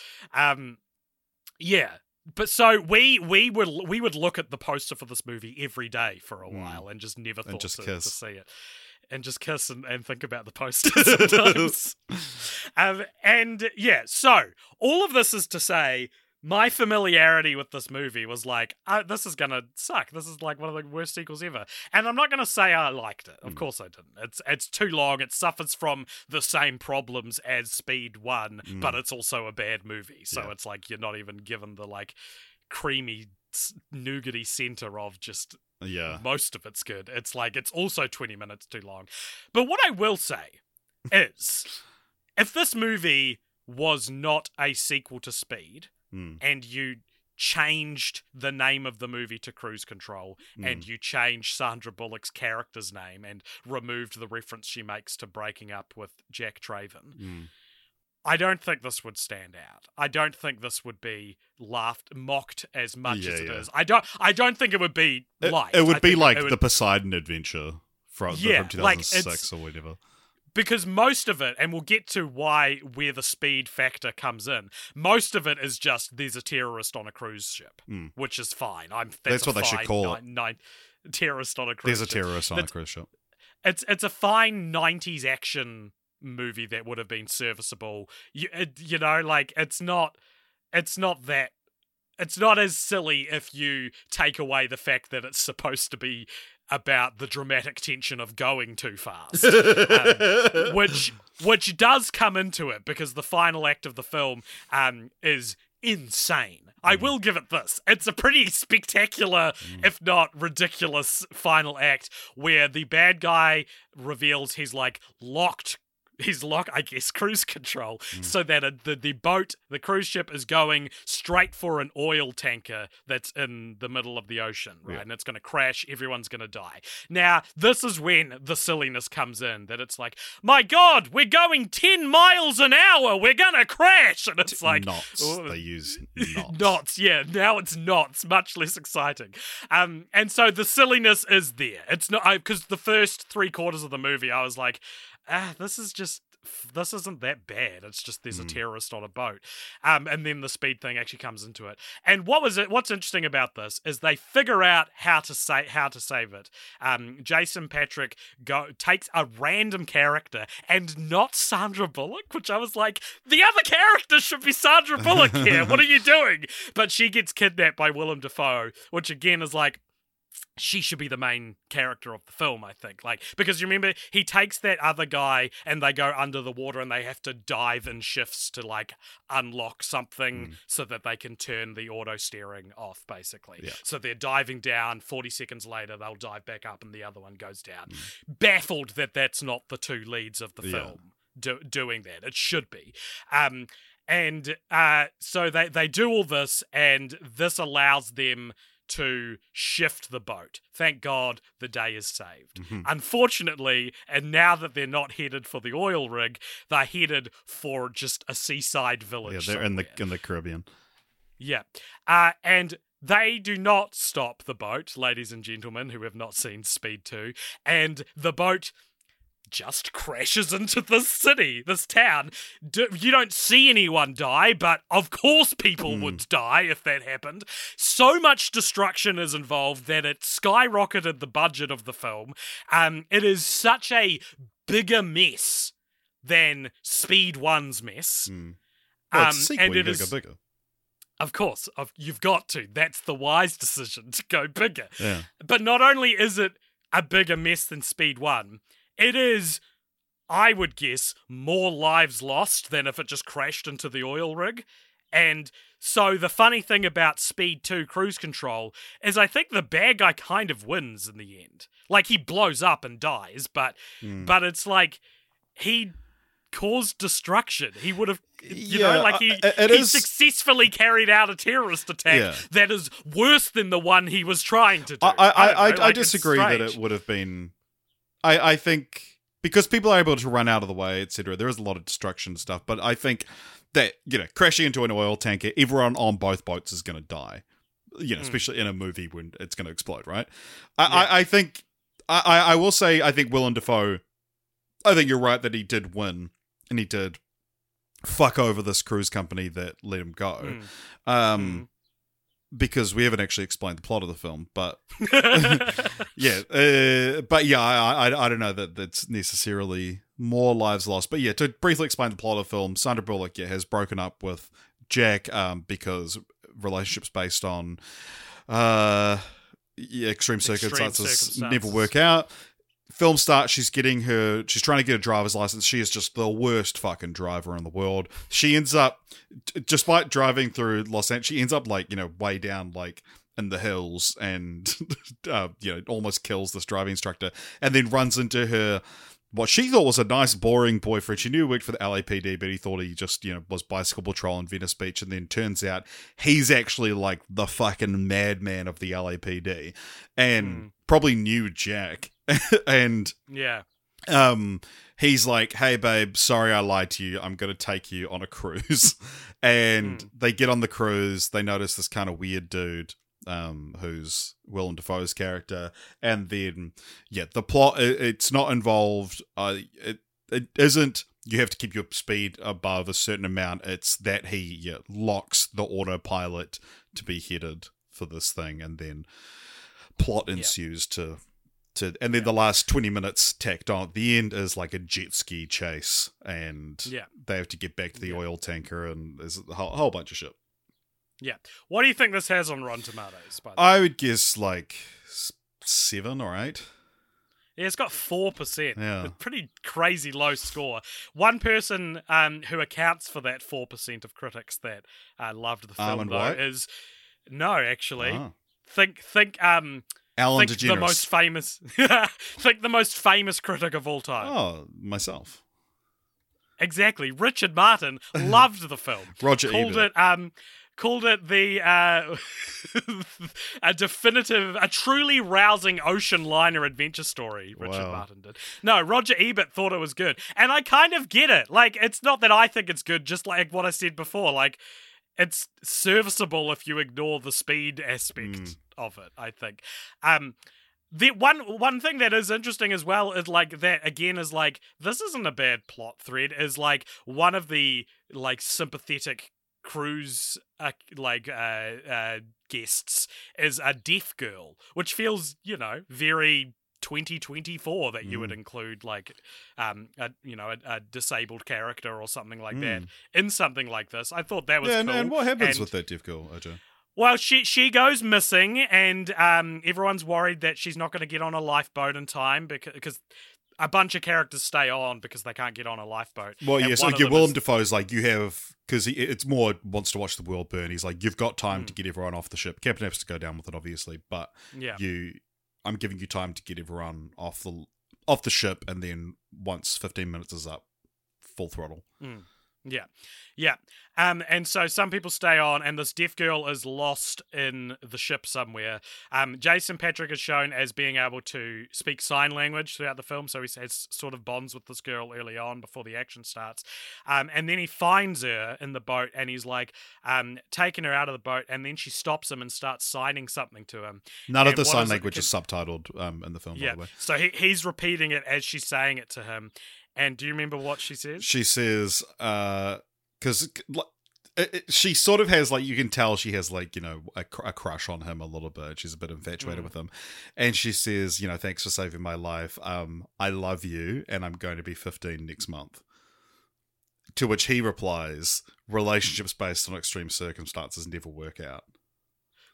Yeah. But so we would look at the poster for this movie every day for a while and just never thought to see it. And just kiss and think about the poster sometimes. And yeah, so all of this is to say, my familiarity with this movie was like, this is gonna suck. This is like one of the worst sequels ever. And I'm not gonna say I liked it. Of course I didn't. It's too long. It suffers from the same problems as Speed 1, but it's also a bad movie. So it's like you're not even given the like creamy nougaty center of just most of it's good. It's like it's also 20 minutes too long. But what I will say is, if this movie was not a sequel to Speed, and you changed the name of the movie to Cruise Control, and you changed Sandra Bullock's character's name and removed the reference she makes to breaking up with Jack Traven, I don't think this would stand out. I don't think this would be mocked as much as it is. I don't think it would be liked. It would be like the Poseidon Adventure from 2006 like or whatever. Because most of it, and we'll get to where the speed factor comes in, most of it is just there's a terrorist on a cruise ship, which is fine. That's what they should call it. Terrorist on a cruise ship. There's a terrorist on a cruise ship. It's a fine 90s action movie that would have been serviceable. You know, like it's not that. It's not as silly if you take away the fact that it's supposed to be about the dramatic tension of going too fast, which does come into it because the final act of the film is insane. I will give it this. It's a pretty spectacular, if not ridiculous, final act where the bad guy reveals he's locked, I guess, cruise control, so that the boat, the cruise ship, is going straight for an oil tanker that's in the middle of the ocean, right? Yeah. And it's going to crash. Everyone's going to die. Now, this is when the silliness comes in, that it's like, my God, we're going 10 miles an hour. We're going to crash. And it's like... knots. They use knots. Knots, yeah. Now it's knots. Much less exciting. And so the silliness is there. It's not... Because the first 3/4 of the movie, I was like... this isn't that bad. It's just there's a terrorist on a boat. And then the speed thing actually comes into it. And what's interesting about this is they figure out how to save it. Jason Patric takes a random character and not Sandra Bullock, which I was like, the other character should be Sandra Bullock here. What are you doing? But she gets kidnapped by Willem Dafoe, which again is like, she should be the main character of the film, I think. Like, because you remember, he takes that other guy and they go under the water and they have to dive in shifts to, like, unlock something so that they can turn the auto steering off, basically. Yeah. So they're diving down, 40 seconds later, they'll dive back up and the other one goes down. Baffled that that's not the two leads of the film doing that. It should be. So they do all this, and this allows them to shift the boat. Thank God the day is saved. Unfortunately, and now that they're not headed for the oil rig, they're headed for just a seaside village. Yeah, they're in the Caribbean. Yeah. And they do not stop the boat, ladies and gentlemen who have not seen Speed 2, and the boat just crashes into this city, this town. You don't see anyone die, but of course people would die if that happened. So much destruction is involved that it skyrocketed the budget of the film. It is such a bigger mess than Speed 1's mess. Well, it's a sequel, and it is bigger. Of course, you've got to. That's the wise decision, to go bigger. Yeah. But not only is it a bigger mess than Speed 1, it is, I would guess, more lives lost than if it just crashed into the oil rig. And so the funny thing about Speed 2 Cruise Control is I think the bad guy kind of wins in the end. Like, he blows up and dies, but it's like he caused destruction. He would have, you know, like he successfully carried out a terrorist attack that is worse than the one he was trying to do. I disagree that it would have been. I think because people are able to run out of the way, etc. There is a lot of destruction and stuff, but I think that, you know, crashing into an oil tanker, everyone on both boats is going to die. You know, especially in a movie when it's going to explode, right? I think I will say I think Willem Dafoe. I think you're right that he did win, and he did fuck over this cruise company that let him go. Because we haven't actually explained the plot of the film, but I don't know that that's necessarily more lives lost. But yeah, to briefly explain the plot of the film, Sandra Bullock has broken up with Jack because relationships based on extreme circumstances never work out. Film starts, she's trying to get a driver's license. She is just the worst fucking driver in the world. She ends up, despite driving through Los Angeles, she ends up like, you know, way down like in the hills and, you know, almost kills this driving instructor and then runs into her, what she thought was a nice, boring boyfriend. She knew he worked for the LAPD, but he thought he just, you know, was bicycle patrol in Venice Beach. And then turns out he's actually like the fucking madman of the LAPD and probably knew Jack. And he's like, hey babe, sorry I lied to you, I'm gonna take you on a cruise. And they get on the cruise, they notice this kind of weird dude who's Willem Dafoe's character, and then the plot, it's not involved, it isn't you have to keep your speed above a certain amount, it's that he locks the autopilot to be headed for this thing, and then plot ensues and then the last 20 minutes tacked on at the end is like a jet ski chase, and they have to get back to the oil tanker, and there's a whole bunch of shit. Yeah. What do you think this has on Rotten Tomatoes, by the way? I would guess like 7 or 8. Yeah, it's got 4%. Yeah. A pretty crazy low score. One person who accounts for that 4% of critics that loved the film, is... No, actually. Oh. Think Alan think DeGeneres. the most famous think the most famous critic of all time. Oh, myself. Exactly. Richard Martin loved the film. Roger Ebert. Called it the a truly rousing ocean liner adventure story. Richard Martin did. No, Roger Ebert thought it was good, and I kind of get it. Like, it's not that I think it's good, just like what I said before. Like, it's serviceable if you ignore the speed aspect of it, I think. The one thing that is interesting as well is like that again is like this isn't a bad plot thread, is like one of the like sympathetic cruise guests is a deaf girl, which feels, you know, very 2024 that you would include like a disabled character or something like that in something like this. I thought that was cool. And what happens with that deaf girl, OJ? Well, she goes missing, and everyone's worried that she's not going to get on a lifeboat in time because a bunch of characters stay on because they can't get on a lifeboat. Well, yeah, so Willem Dafoe's like, you have, because it's more wants to watch the world burn. He's like, you've got time to get everyone off the ship. Captain has to go down with it, obviously, but I'm giving you time to get everyone off the ship, and then once 15 minutes is up, full throttle. Yeah. And so some people stay on, and this deaf girl is lost in the ship somewhere. Jason Patric is shown as being able to speak sign language throughout the film, so he has sort of bonds with this girl early on before the action starts. And then he finds her in the boat, and he's like taking her out of the boat, and then she stops him and starts signing something to him. None of the sign language is subtitled in the film, by the way. So he's repeating it as she's saying it to him. And do you remember what she says? She says, because she sort of has, like, you can tell she has, like, you know, a crush on him a little bit. She's a bit infatuated with him. And she says, you know, thanks for saving my life. I love you, and I'm going to be 15 next month. To which he replies, relationships based on extreme circumstances never work out.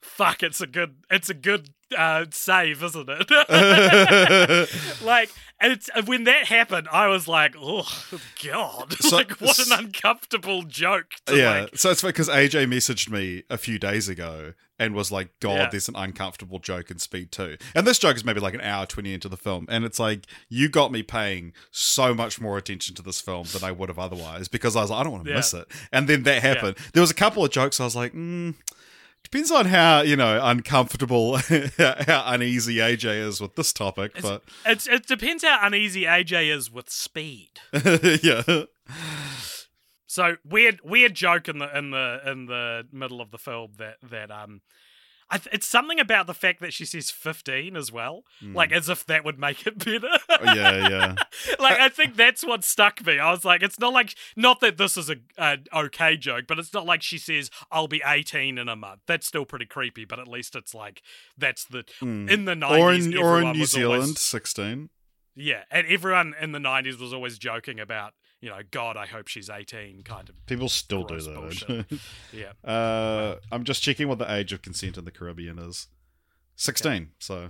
fuck, it's a good save, isn't it? Like, it's when that happened, I was like, oh god, like what an uncomfortable joke. So it's because AJ messaged me a few days ago and was like, God, there's an uncomfortable joke in Speed 2. And this joke is maybe like an hour 20 into the film. And it's like, you got me paying so much more attention to this film than I would have otherwise, because I was like, I don't want to miss it. And then that happened. There was a couple of jokes I was like, depends on how, uncomfortable, how uneasy AJ is with this topic. But it depends how uneasy AJ is with Speed. Yeah. So weird joke in the middle of the film that it's something about the fact that she says 15 as well, like as if that would make it better. Yeah. Like I think that's what stuck me. I was like, it's not that this is a okay joke, but it's not like she says I'll be 18 in a month. That's still pretty creepy, but at least it's like that's the in the 90s or in New Zealand 16. Yeah, and everyone in the 90s was always joking about, God, I hope she's 18 kind of. People still do that. Bullshit. Yeah. I'm just checking what the age of consent in the Caribbean is. 16, okay. So.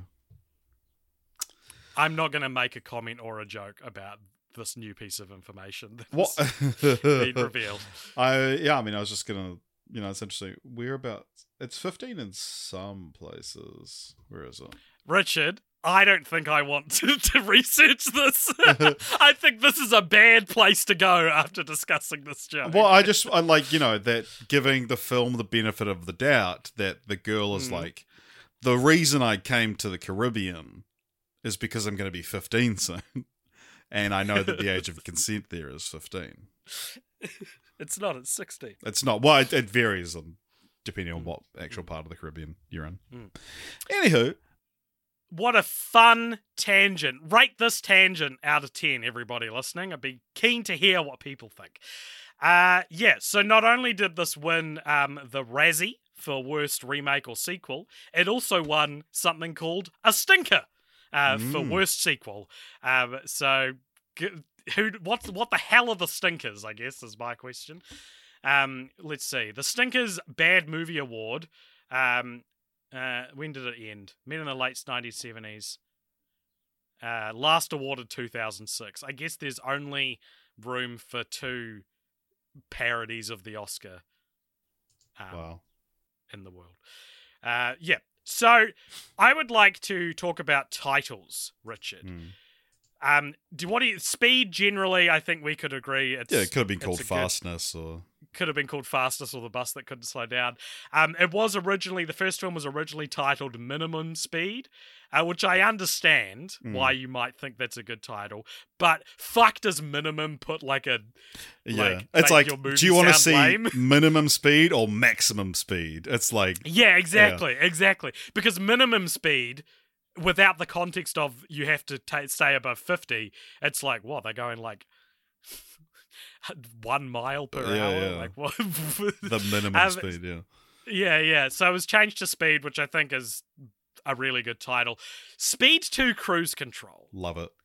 I'm not going to make a comment or a joke about this new piece of information that's been revealed. I was just going to, it's interesting. It's 15 in some places. Where is it? Richard, I don't think I want to research this. I think this is a bad place to go after discussing this joke. Well, I like, that giving the film the benefit of the doubt that the girl is like, the reason I came to the Caribbean is because I'm going to be 15 soon. And I know that the age of consent there is 15. It's not, it's 16. It's not. Well, it varies depending on what actual part of the Caribbean you're in. Anywho. What a fun tangent. Rate this tangent out of 10, everybody listening. I'd be keen to hear what people think. So not only did this win the Razzie for Worst Remake or Sequel, it also won something called a Stinker for Worst Sequel. What the hell are the Stinkers, I guess, is my question. Let's see. The Stinkers Bad Movie Award... when did it end? Met in the late 1970s. Last awarded 2006. I guess there's only room for 2 parodies of the Oscar in the world. So I would like to talk about titles, Richard. Speed generally, I think we could agree. It could have been called Fastness or... Could have been called Fastness or the Bus That Couldn't Slow Down. The first film was originally titled Minimum Speed, which I understand why you might think that's a good title, but fuck does minimum put like a... it's like, do you want to see lame? minimum speed or maximum speed? It's like... Yeah, exactly. Because minimum speed... Without the context of you have to stay above 50, it's like, what, they're going like 1 mile per hour? Yeah. Like what? The minimum speed, yeah. Yeah. So it was changed to Speed, which I think is a really good title. Speed 2 Cruise Control. Love it.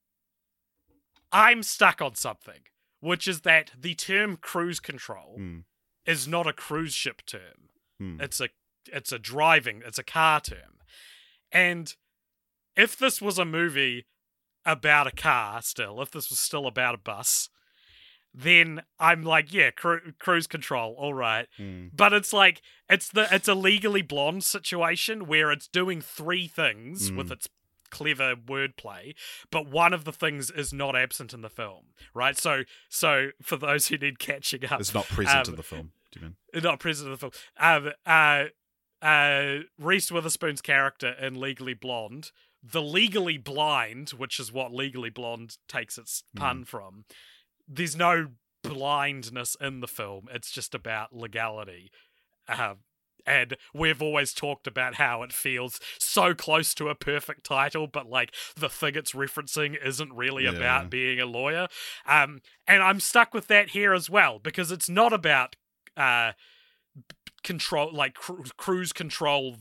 I'm stuck on something, which is that the term cruise control is not a cruise ship term. It's a car term. And if this was a movie about a car if this was still about a bus, then I'm like, yeah, cruise control, all right. But it's like, it's a Legally Blonde situation where it's doing 3 things with its clever wordplay, but one of the things is not absent in the film, right? So for those who need catching up... It's not present in the film, do you mean? Not present in the film. Reese Witherspoon's character in Legally Blonde, the Legally Blind, which is what Legally Blonde takes its pun from, there's no blindness in the film. It's just about legality. And we've always talked about how it feels so close to a perfect title, but like the thing it's referencing isn't really about being a lawyer. And I'm stuck with that here as well, because it's not about control, like cruise control,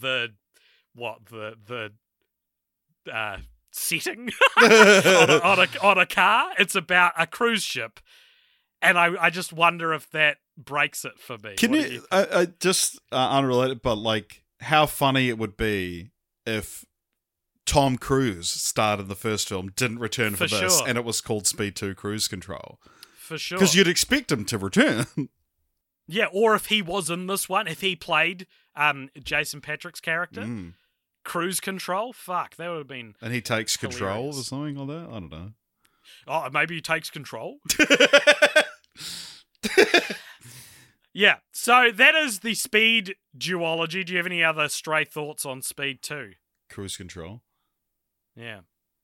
setting on a car. It's about a cruise ship, and I just wonder if that breaks it for me. Can you just unrelated, but like, how funny it would be if Tom Cruise starred in the first film, didn't return for this, sure. and it was called Speed 2 Cruise Control. For sure. Because you'd expect him to return. Yeah, or if he was in this one, if he played Jason Patrick's character, Cruise Control, fuck, that would have been And he takes control hilarious. or something like that? I don't know. Oh, maybe he takes control? Yeah, so that is the Speed duology. Do you have any other stray thoughts on Speed 2? Cruise Control. Yeah.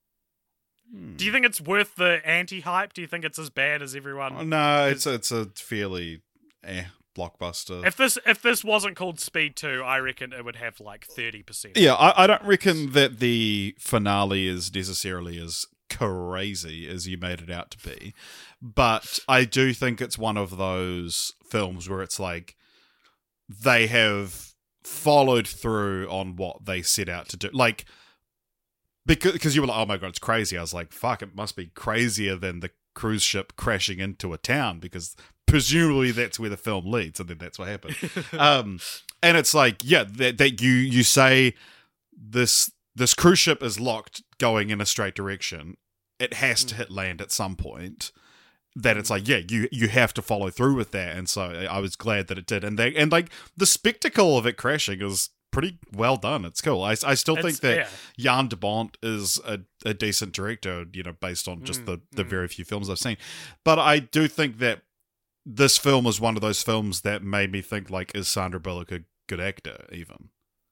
Do you think it's worth the anti-hype? Do you think it's as bad as everyone? No, it's a fairly blockbuster. If this wasn't called Speed 2, I reckon it would have like 30%. Yeah, I don't reckon that the finale is necessarily as crazy as you made it out to be, but I do think it's one of those films where it's like they have followed through on what they set out to do. Like, because you were like, oh my god, it's crazy. I was like, fuck, it must be crazier than the cruise ship crashing into a town, because presumably that's where the film leads, and then that's what happened. And it's like, yeah, that you say this cruise ship is locked going in a straight direction. It has to hit land at some point. That it's like, yeah, you have to follow through with that. And so I was glad that it did. And like the spectacle of it crashing is pretty well done. It's cool. I still think that Jan de Bont is a decent director, based on just the very few films I've seen. But I do think that this film is one of those films that made me think, like, is Sandra Bullock a good actor even?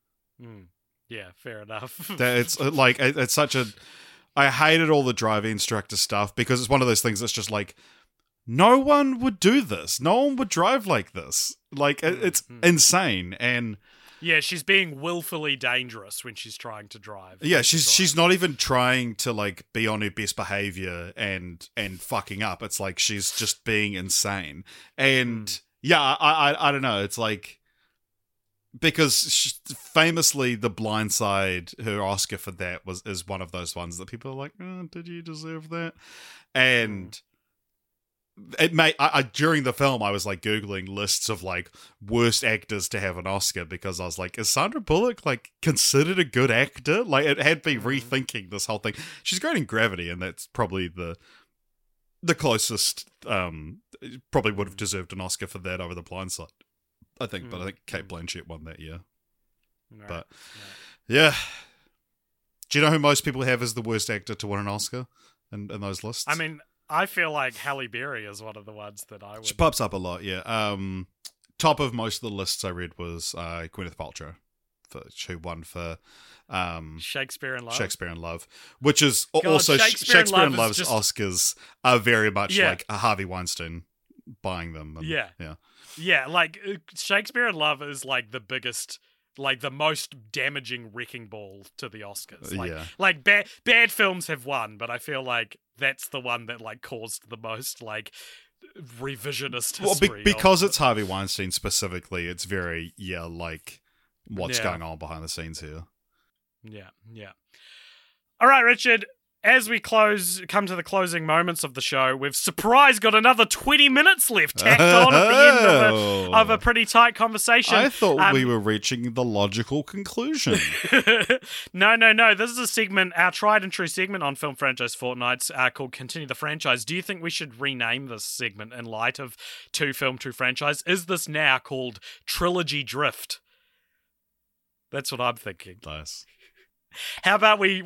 Yeah, fair enough. That it's like, it's such a... I hated all the driving instructor stuff, because it's one of those things that's just like, no one would do this. No one would drive like this. Like, it's insane. And yeah, she's being willfully dangerous when she's trying to drive. yeah, she's not even trying to, like, be on her best behavior and fucking up. It's like she's just being insane. And yeah, I don't know. It's like, because famously, The Blind Side, her Oscar for that is one of those ones that people are like, oh, did you deserve that? And it may during the film, I was like Googling lists of like worst actors to have an Oscar, because I was like, is Sandra Bullock like considered a good actor? Like, it had me rethinking this whole thing. She's great in Gravity, and that's probably the closest. Probably would have deserved an Oscar for that over The Blind Side, I think. But I think Cate Blanchett won that year. Right. But yeah. Do you know who most people have as the worst actor to win an Oscar in those lists? I mean, I feel like Halle Berry is one of the ones that I would... She pops up a lot, yeah. Top of most of the lists I read was Gwyneth Paltrow, who won for Shakespeare in Love. Shakespeare in Love, which is God, also Shakespeare in Love's Love is just... Oscars are very much like a Harvey Weinstein buying them. And, yeah. Like Shakespeare in Love is like the biggest, like the most damaging wrecking ball to the Oscars. Like bad films have won, but I feel like that's the one that like caused the most like revisionist history. Well, because it's Harvey Weinstein specifically, it's very like what's going on behind the scenes here. Yeah. All right, Richard. As we come to the closing moments of the show, we've got another 20 minutes left tacked on at the end of a pretty tight conversation. I thought we were reaching the logical conclusion. No. This is a segment, our tried and true segment on Film Franchise Fortnights called Continue the Franchise. Do you think we should rename this segment in light of Two Film, Two Franchise? Is this now called Trilogy Drift? That's what I'm thinking. Nice. How about we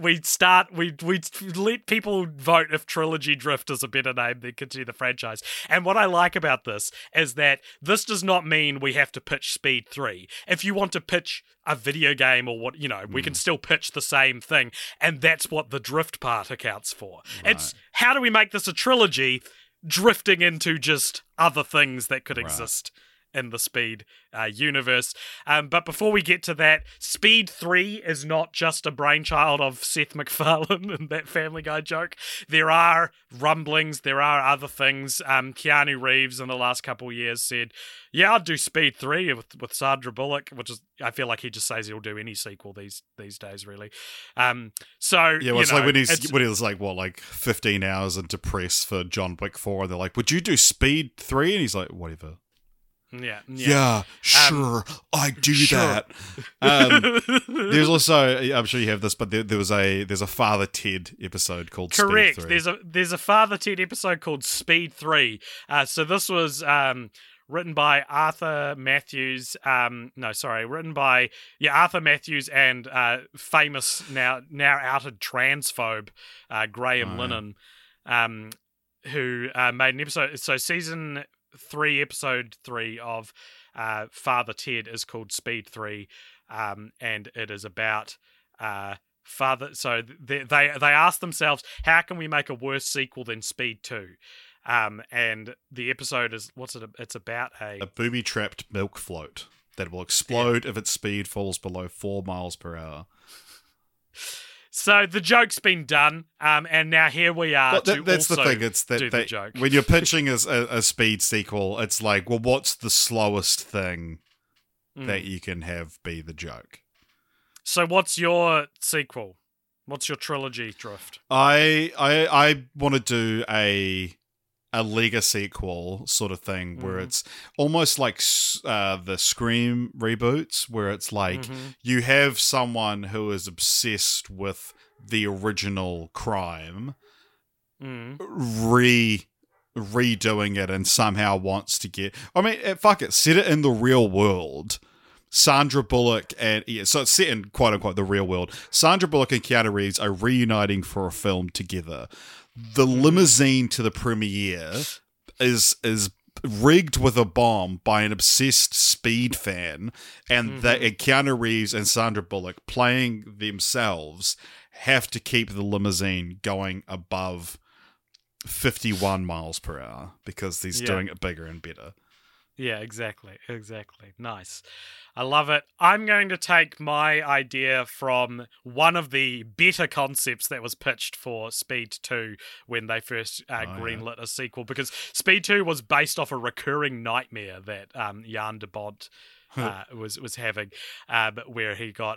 let people vote if Trilogy Drift is a better name than Continue the Franchise. And what I like about this is that this does not mean we have to pitch Speed 3. If you want to pitch a video game or what, we can still pitch the same thing. And that's what the drift part accounts for. Right. It's how do we make this a trilogy drifting into just other things that could exist in the Speed universe. But before we get to that, Speed 3 is not just a brainchild of Seth MacFarlane and that Family Guy joke. There are rumblings, there are other things. Keanu Reeves in the last couple of years said, yeah, I'd do Speed 3 with Sandra Bullock, which is, I feel like he just says he'll do any sequel these days, really. It's like when he was like 15 hours into press for John Wick 4, and they're like, would you do Speed 3? And he's like, whatever. Yeah, sure, I do that. There's also, I'm sure you have this, but there's a Father Ted episode called Correct. Speed 3. There's a Father Ted episode called Speed 3. So this was written by Arthur Matthews. Written by Arthur Matthews and famous now outed transphobe Graham Lennon, who made an episode. So season 3, episode 3 of Father Ted is called Speed 3, and it is about father. So they asked themselves, how can we make a worse sequel than Speed 2? And the episode is it's about a booby-trapped milk float that will explode if its speed falls below 4 miles per hour. So the joke's been done, and now here we are. That's the thing. It's that the joke. When you're pitching a speed sequel, it's like, well, what's the slowest thing that you can have be the joke? So what's your sequel? What's your trilogy, Drift? I want to do a Lega sequel sort of thing where it's almost like the Scream reboots, where it's like you have someone who is obsessed with the original crime redoing it and somehow wants to get, I mean, fuck it, set it in the real world. Sandra Bullock so it's set in quote unquote the real world. Sandra Bullock and Keanu Reeves are reuniting for a film together. The limousine to the premiere is rigged with a bomb by an obsessed Speed fan, and Keanu Reeves and Sandra Bullock playing themselves have to keep the limousine going above 51 miles per hour because he's doing it bigger and better. Yeah, exactly. Nice. I love it. I'm going to take my idea from one of the better concepts that was pitched for Speed 2 when they first greenlit a sequel, because Speed 2 was based off a recurring nightmare that Jan de Bont was having, where he got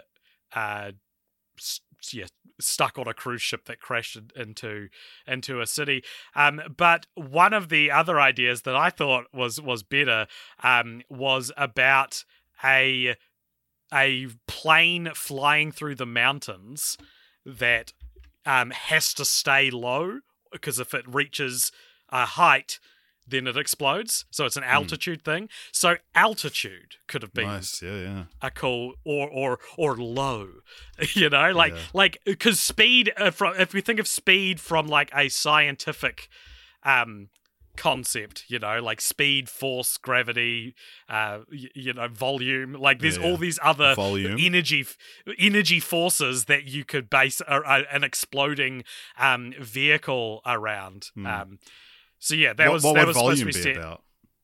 stuck on a cruise ship that crashed into a city. But one of the other ideas that I thought was better was about a plane flying through the mountains that has to stay low, because if it reaches a height, then it explodes. So it's an altitude thing. So altitude could have been nice, a cool or low, like because speed. If we think of speed from like a scientific concept, like speed, force, gravity, volume. Like there's all these other energy forces that you could base an exploding vehicle around. So yeah, that was supposed to be set. About?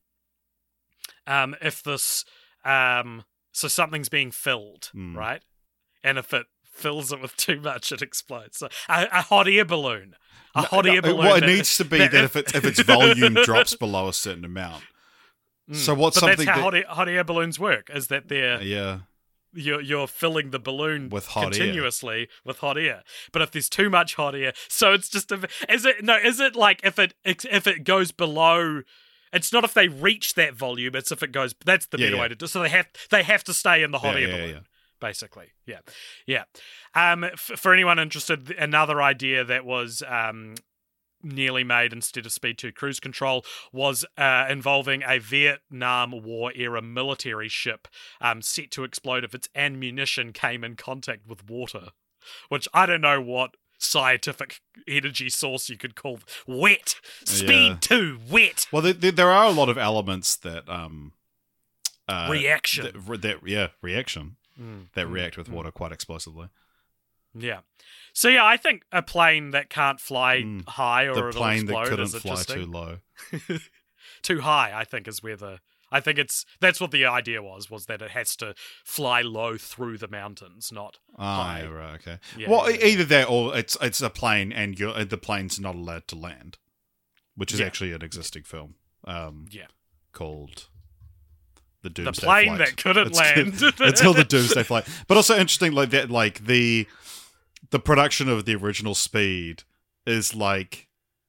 If this, so something's being filled, right? And if it fills it with too much, it explodes. So a hot air balloon. Well, it needs to be that if its volume drops below a certain amount. So what's but something that's how hot air balloons work? Is that they're you're filling the balloon with hot continuously with hot air. But if there's too much hot air, so it's just is it like if it goes below, it's not if they reach that volume, it's if it goes, that's the better way to do. So they have to stay in the hot air balloon. Basically, yeah. For anyone interested, another idea that was nearly made instead of Speed 2 Cruise Control was involving a Vietnam War era military ship set to explode if its ammunition came in contact with water, which I don't know what scientific energy source you could call wet. Speed 2 wet. Well, there are a lot of elements that reaction. Reaction. That react with water quite explosively. Yeah. So yeah, I think a plane that can't fly high or it'll plane explode that couldn't is fly too low. Too high, I think, is where that's what the idea was that it has to fly low through the mountains, not high. Right, okay. Yeah, either that or it's a plane and the plane's not allowed to land, which is actually an existing film. Called The Doomsday Plane Flight. That Couldn't Land. It's called The Doomsday Flight. But also interesting, like that, like the production of the original Speed is like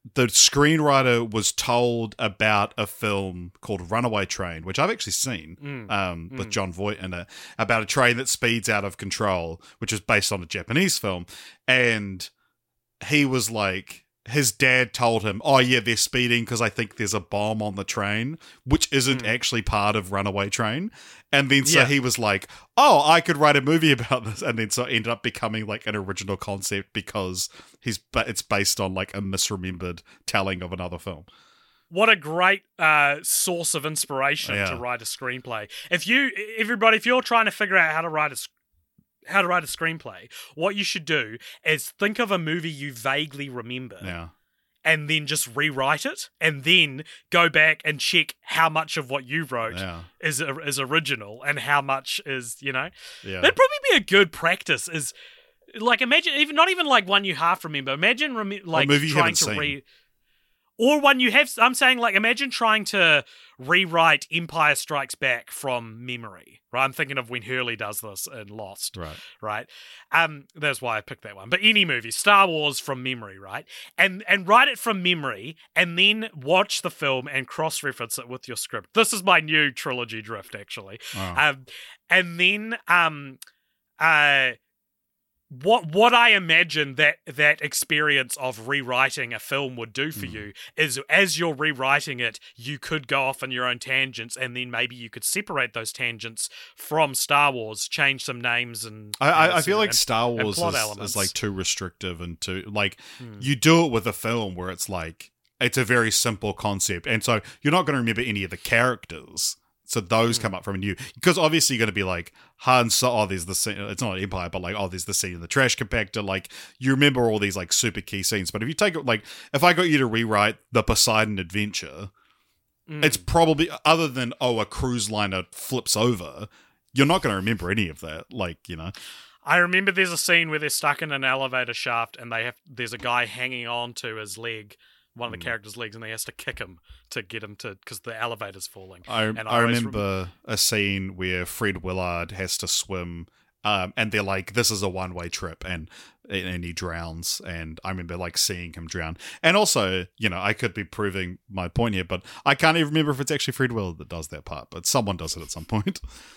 the screenwriter was told about a film called Runaway Train, which I've actually seen, with John Voight in it, about a train that speeds out of control, which is based on a Japanese film. And he was like, his dad told him, oh yeah, they're speeding because I think there's a bomb on the train, which isn't actually part of Runaway Train. And then so he was like, oh, I could write a movie about this. And then so it ended up becoming like an original concept because it's based on like a misremembered telling of another film. What a great source of inspiration to write a screenplay. If you're trying to figure out how to write a screenplay, what you should do is think of a movie you vaguely remember, and then just rewrite it, and then go back and check how much of what you wrote is original and how much is, that'd probably be a good practice. Is like, imagine not even like one you half remember. Imagine like a movie you trying haven't to seen. Or one you have. I'm saying, like, imagine trying to rewrite Empire Strikes Back from memory. Right, I'm thinking of when Hurley does this in Lost. Right. That's why I picked that one. But any movie, Star Wars from memory, right? And write it from memory, and then watch the film and cross-reference it with your script. This is my new trilogy drift, actually. Oh. And then What I imagine that experience of rewriting a film would do for you is, as you're rewriting it, you could go off on your own tangents, and then maybe you could separate those tangents from Star Wars, change some names, and I feel like Star Wars is like too restrictive and too like you do it with a film where it's like it's a very simple concept, and so you're not going to remember any of the characters. So those come up from you, because obviously you're going to be like, Han Solo, there's the scene, it's not Empire, but like, there's the scene in the trash compactor. Like, you remember all these like super key scenes. But if you take it, like, if I got you to rewrite the Poseidon Adventure, it's probably, other than, a cruise liner flips over, you're not going to remember any of that. Like, I remember there's a scene where they're stuck in an elevator shaft, and there's a guy hanging on to his leg, one of the characters' legs, and they has to kick him to get him to, because the elevator's falling. I remember a scene where Fred Willard has to swim, and they're like, this is a one-way trip, and he drowns, and I remember like seeing him drown. And also, I could be proving my point here, but I can't even remember if it's actually Fred Willard that does that part, but someone does it at some point.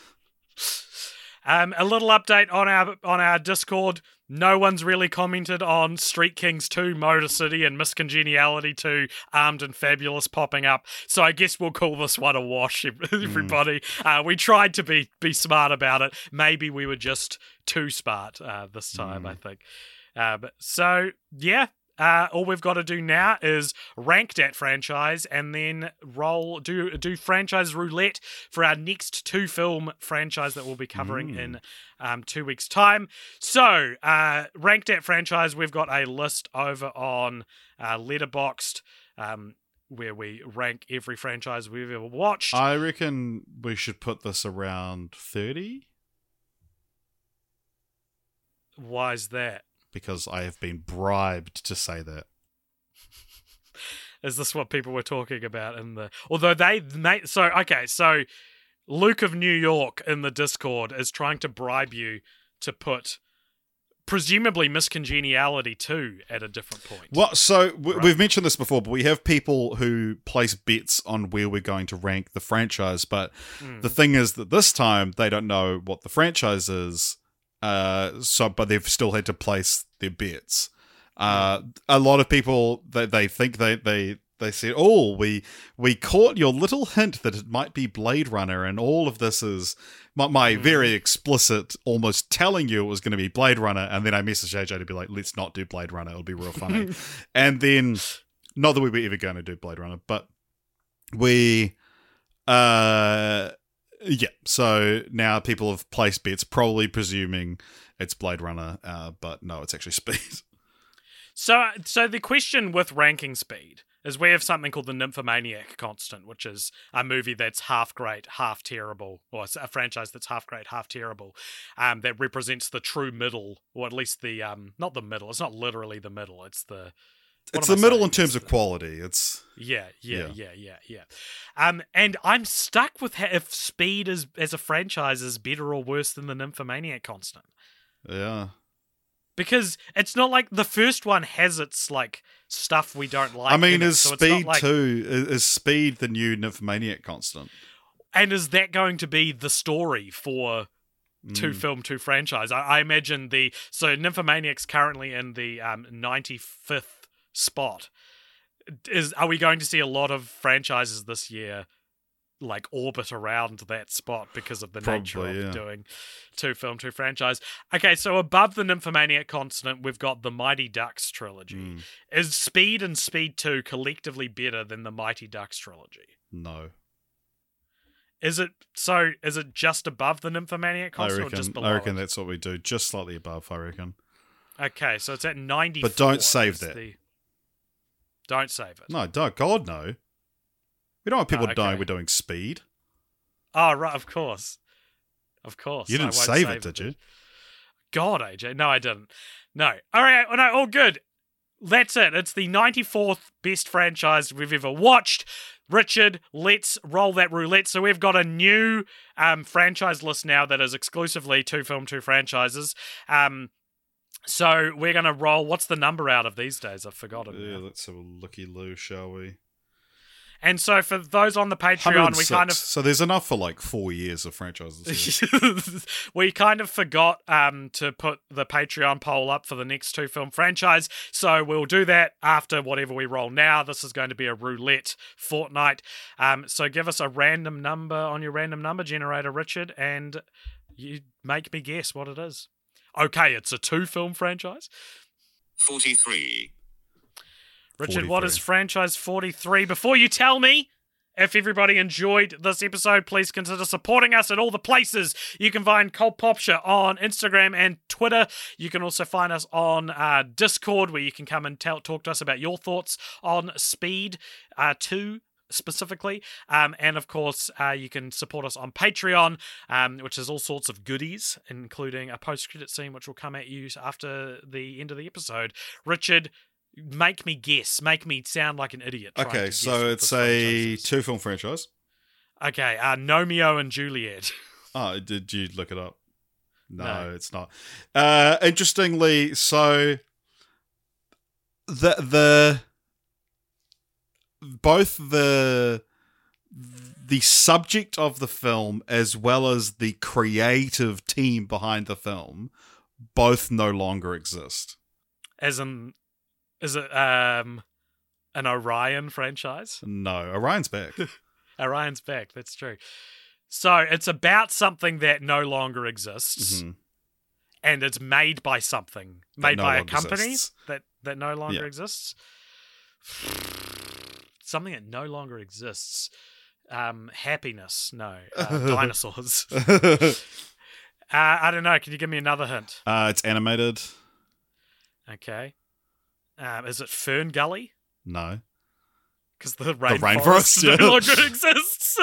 A little update on our Discord. No one's really commented on Street Kings 2, Motor City, and Miscongeniality 2, Armed and Fabulous popping up. So I guess we'll call this one a wash, everybody. We tried to be smart about it. Maybe we were just too smart this time, I think. All we've got to do now is rank that franchise, and then do franchise roulette for our next 2 film franchise that we'll be covering in 2 weeks' time. So, rank that franchise. We've got a list over on Letterboxd, where we rank every franchise we've ever watched. I reckon we should put this around 30. Why is that? Because I have been bribed to say that. Is this what people were talking about in the... Although so Luke of New York in the Discord is trying to bribe you to put presumably Miscongeniality 2 at a different point. Well, so we've mentioned this before, but we have people who place bets on where we're going to rank the franchise, but the thing is that this time they don't know what the franchise is. But they've still had to place their bets. A lot of people they think they said, we caught your little hint that it might be Blade Runner, and all of this is my very explicit, almost telling you it was going to be Blade Runner, and then I messaged AJ to be like, let's not do Blade Runner, it'll be real funny. And then, not that we were ever going to do Blade Runner, but we so now people have placed bets, probably presuming it's Blade Runner, but no, it's actually Speed. So the question with ranking Speed is we have something called the Nymphomaniac constant, which is a movie that's half great, half terrible, or a franchise that's half great, half terrible, that represents the true middle, or at least the, not the middle, it's not literally the middle, it's the... It's the middle in terms of quality. It's yeah. And I'm stuck with if Speed as a franchise is better or worse than the Nymphomaniac constant. Yeah. Because it's not like the first one has its like stuff we don't like. I mean, in it, is so it's not Speed like, 2, is Speed the new Nymphomaniac constant? and is that going to be the story for two film, two franchise? I imagine so Nymphomaniac's currently in the 95th spot. Are we going to see a lot of franchises this year like orbit around that spot because of the nature of doing two film, two franchise? Okay, so above the Nymphomaniac constant, we've got the Mighty Ducks trilogy. Is Speed and Speed 2 collectively better than the Mighty Ducks trilogy? No. Is it just above the Nymphomaniac constant or just below? I reckon it? That's what we do. Just slightly above, I reckon. Okay, so it's at 94. But don't save that. Don't save it. No, God, no. We don't want people okay. knowing we're doing Speed. Oh, right, of course. Of course. You didn't save it, did you? God, AJ. No, I didn't. No. All right, no, all good. That's it. It's the 94th best franchise we've ever watched. Richard, let's roll that roulette. So we've got a new franchise list now that is exclusively two film, two franchises. So we're going to roll. What's the number out of these days? I've forgotten. Yeah, let's have a looky-loo, shall we? And so for those on the Patreon, we kind of... So there's enough for like 4 years of franchises. We kind of forgot to put the Patreon poll up for the next two film franchise. So we'll do that after whatever we roll now. This is going to be a roulette fortnight. So give us a random number on your random number generator, Richard, and you make me guess what it is. Okay, it's a two film franchise. 43. Richard, 43. What is franchise 43? Before you tell me, if everybody enjoyed this episode, please consider supporting us at all the places. You can find Cult Popture on Instagram and Twitter. You can also find us on Discord, where you can come and talk to us about your thoughts on Speed 2 specifically. And of course, you can support us on Patreon, which is all sorts of goodies, including a post-credit scene, which will come at you after the end of the episode. Richard, make me guess. Make me sound like an idiot. Okay, so it's a two film franchise. Okay, Romeo and Juliet. Oh, did you look it up? No, it's not. Interestingly, so both the subject of the film as well as the creative team behind the film both no longer exist. As in, is it an Orion franchise? No, Orion's back. Orion's back, that's true. So it's about something that no longer exists, and it's made by something, made by a company that no longer exists. Something that no longer exists. Happiness, no. Dinosaurs. I don't know. Can you give me another hint? It's animated. Okay. Is it Fern Gully? No. Because the rainforest yeah. no longer exists.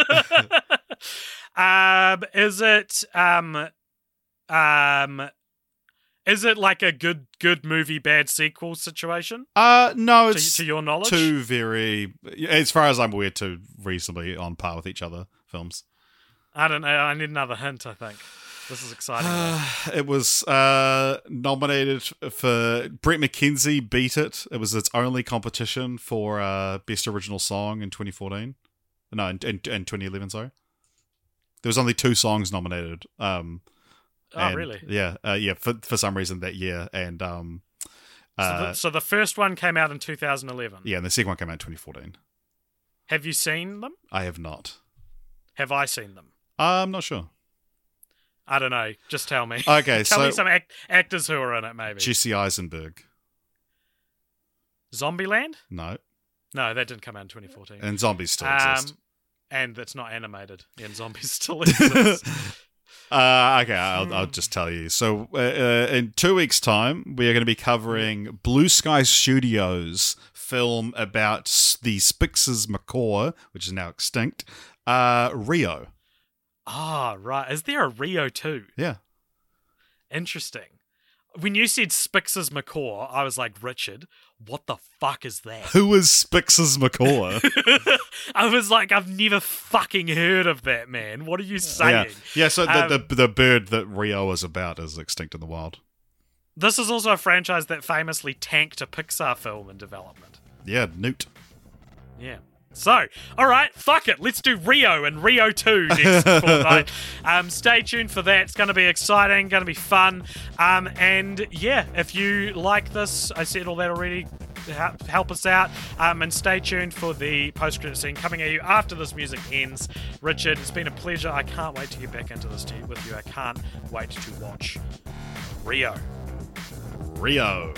Is it like a good movie, bad sequel situation? No, it's to your knowledge, two very, as far as I'm aware, two reasonably on par with each other films. I don't know. I need another hint, I think. This is exciting. It was nominated for... Brett McKenzie beat it. It was its only competition for Best Original Song in 2014. No, in 2011, sorry. There was only 2 songs nominated. Really? Yeah, for some reason that year. And so the first one came out in 2011. Yeah, and the second one came out in 2014. Have you seen them? I have not. Have I seen them? I'm not sure. I don't know. Just tell me. Okay, tell me some actors who are in it, maybe. Jesse Eisenberg. Zombieland? No, that didn't come out in 2014. And Zombies still exist. And it's not animated. And Zombies still exist. Okay, I'll just tell you. So in 2 weeks' time, we are going to be covering Blue Sky Studios' film about the Spix's macaw, which is now extinct, Rio. Ah, right. Is there a Rio 2? Yeah. Interesting. When you said Spix's macaw, I was like, Richard, what the fuck is that? Who is Spix's macaw? I was like, I've never fucking heard of that, man. What are you saying? Yeah, so the bird that Rio is about is extinct in the wild. This is also a franchise that famously tanked a Pixar film in development. Yeah, Newt. Yeah. So, all right, fuck it. Let's do Rio and Rio 2 next fortnight. Stay tuned for that. It's going to be exciting, going to be fun. And yeah, if you like this, I said all that already, help us out. And stay tuned for the post-credit scene coming at you after this music ends. Richard, it's been a pleasure. I can't wait to get back into this with you. I can't wait to watch Rio. Rio.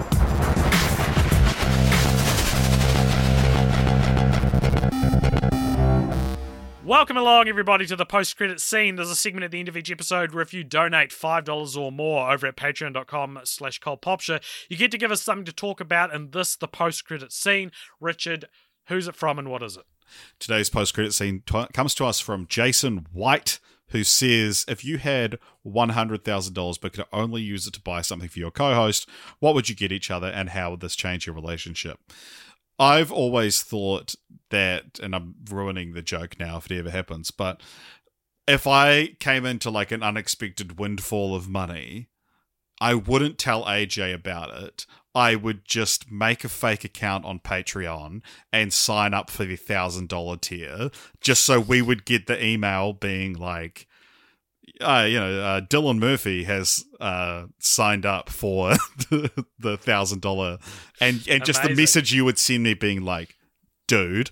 Welcome along, everybody, to the post-credit scene. There's a segment at the end of each episode where if you donate $5 or more over at patreon.com/ColdPopture, you get to give us something to talk about in this, the post-credit scene. Richard, who's it from and what is it? Today's post-credit scene comes to us from Jason White, who says, if you had $100,000 but could only use it to buy something for your co-host, what would you get each other and how would this change your relationship? I've always thought that, and I'm ruining the joke now if it ever happens, but if I came into like an unexpected windfall of money, I wouldn't tell AJ about it. I would just make a fake account on Patreon and sign up for the $1,000 tier, just so we would get the email being like, Dylan Murphy has signed up for the $1,000, and just the message you would send me being like, dude.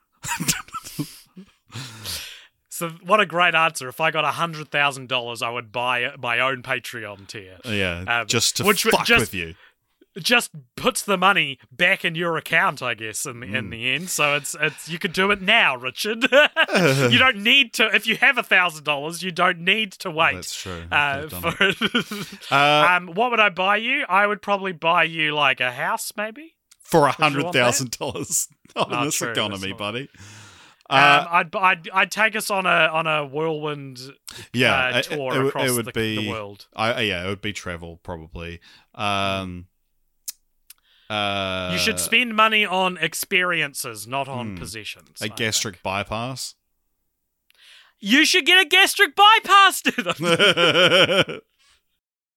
So what a great answer. If I got $100,000, I would buy my own Patreon tier. Yeah, just to fuck with you. Just puts the money back in your account, I guess, in the end. So it's you can do it now, Richard. You don't need to. If you have $1,000, you don't need to wait. That's true. For it. What would I buy you? I would probably buy you like a house, maybe for $100,000. Not in this economy, buddy. I'd take us on a whirlwind tour across the world. It would be travel probably. You should spend money on experiences, not on possessions. A gastric bypass. You should get a gastric bypass, dude.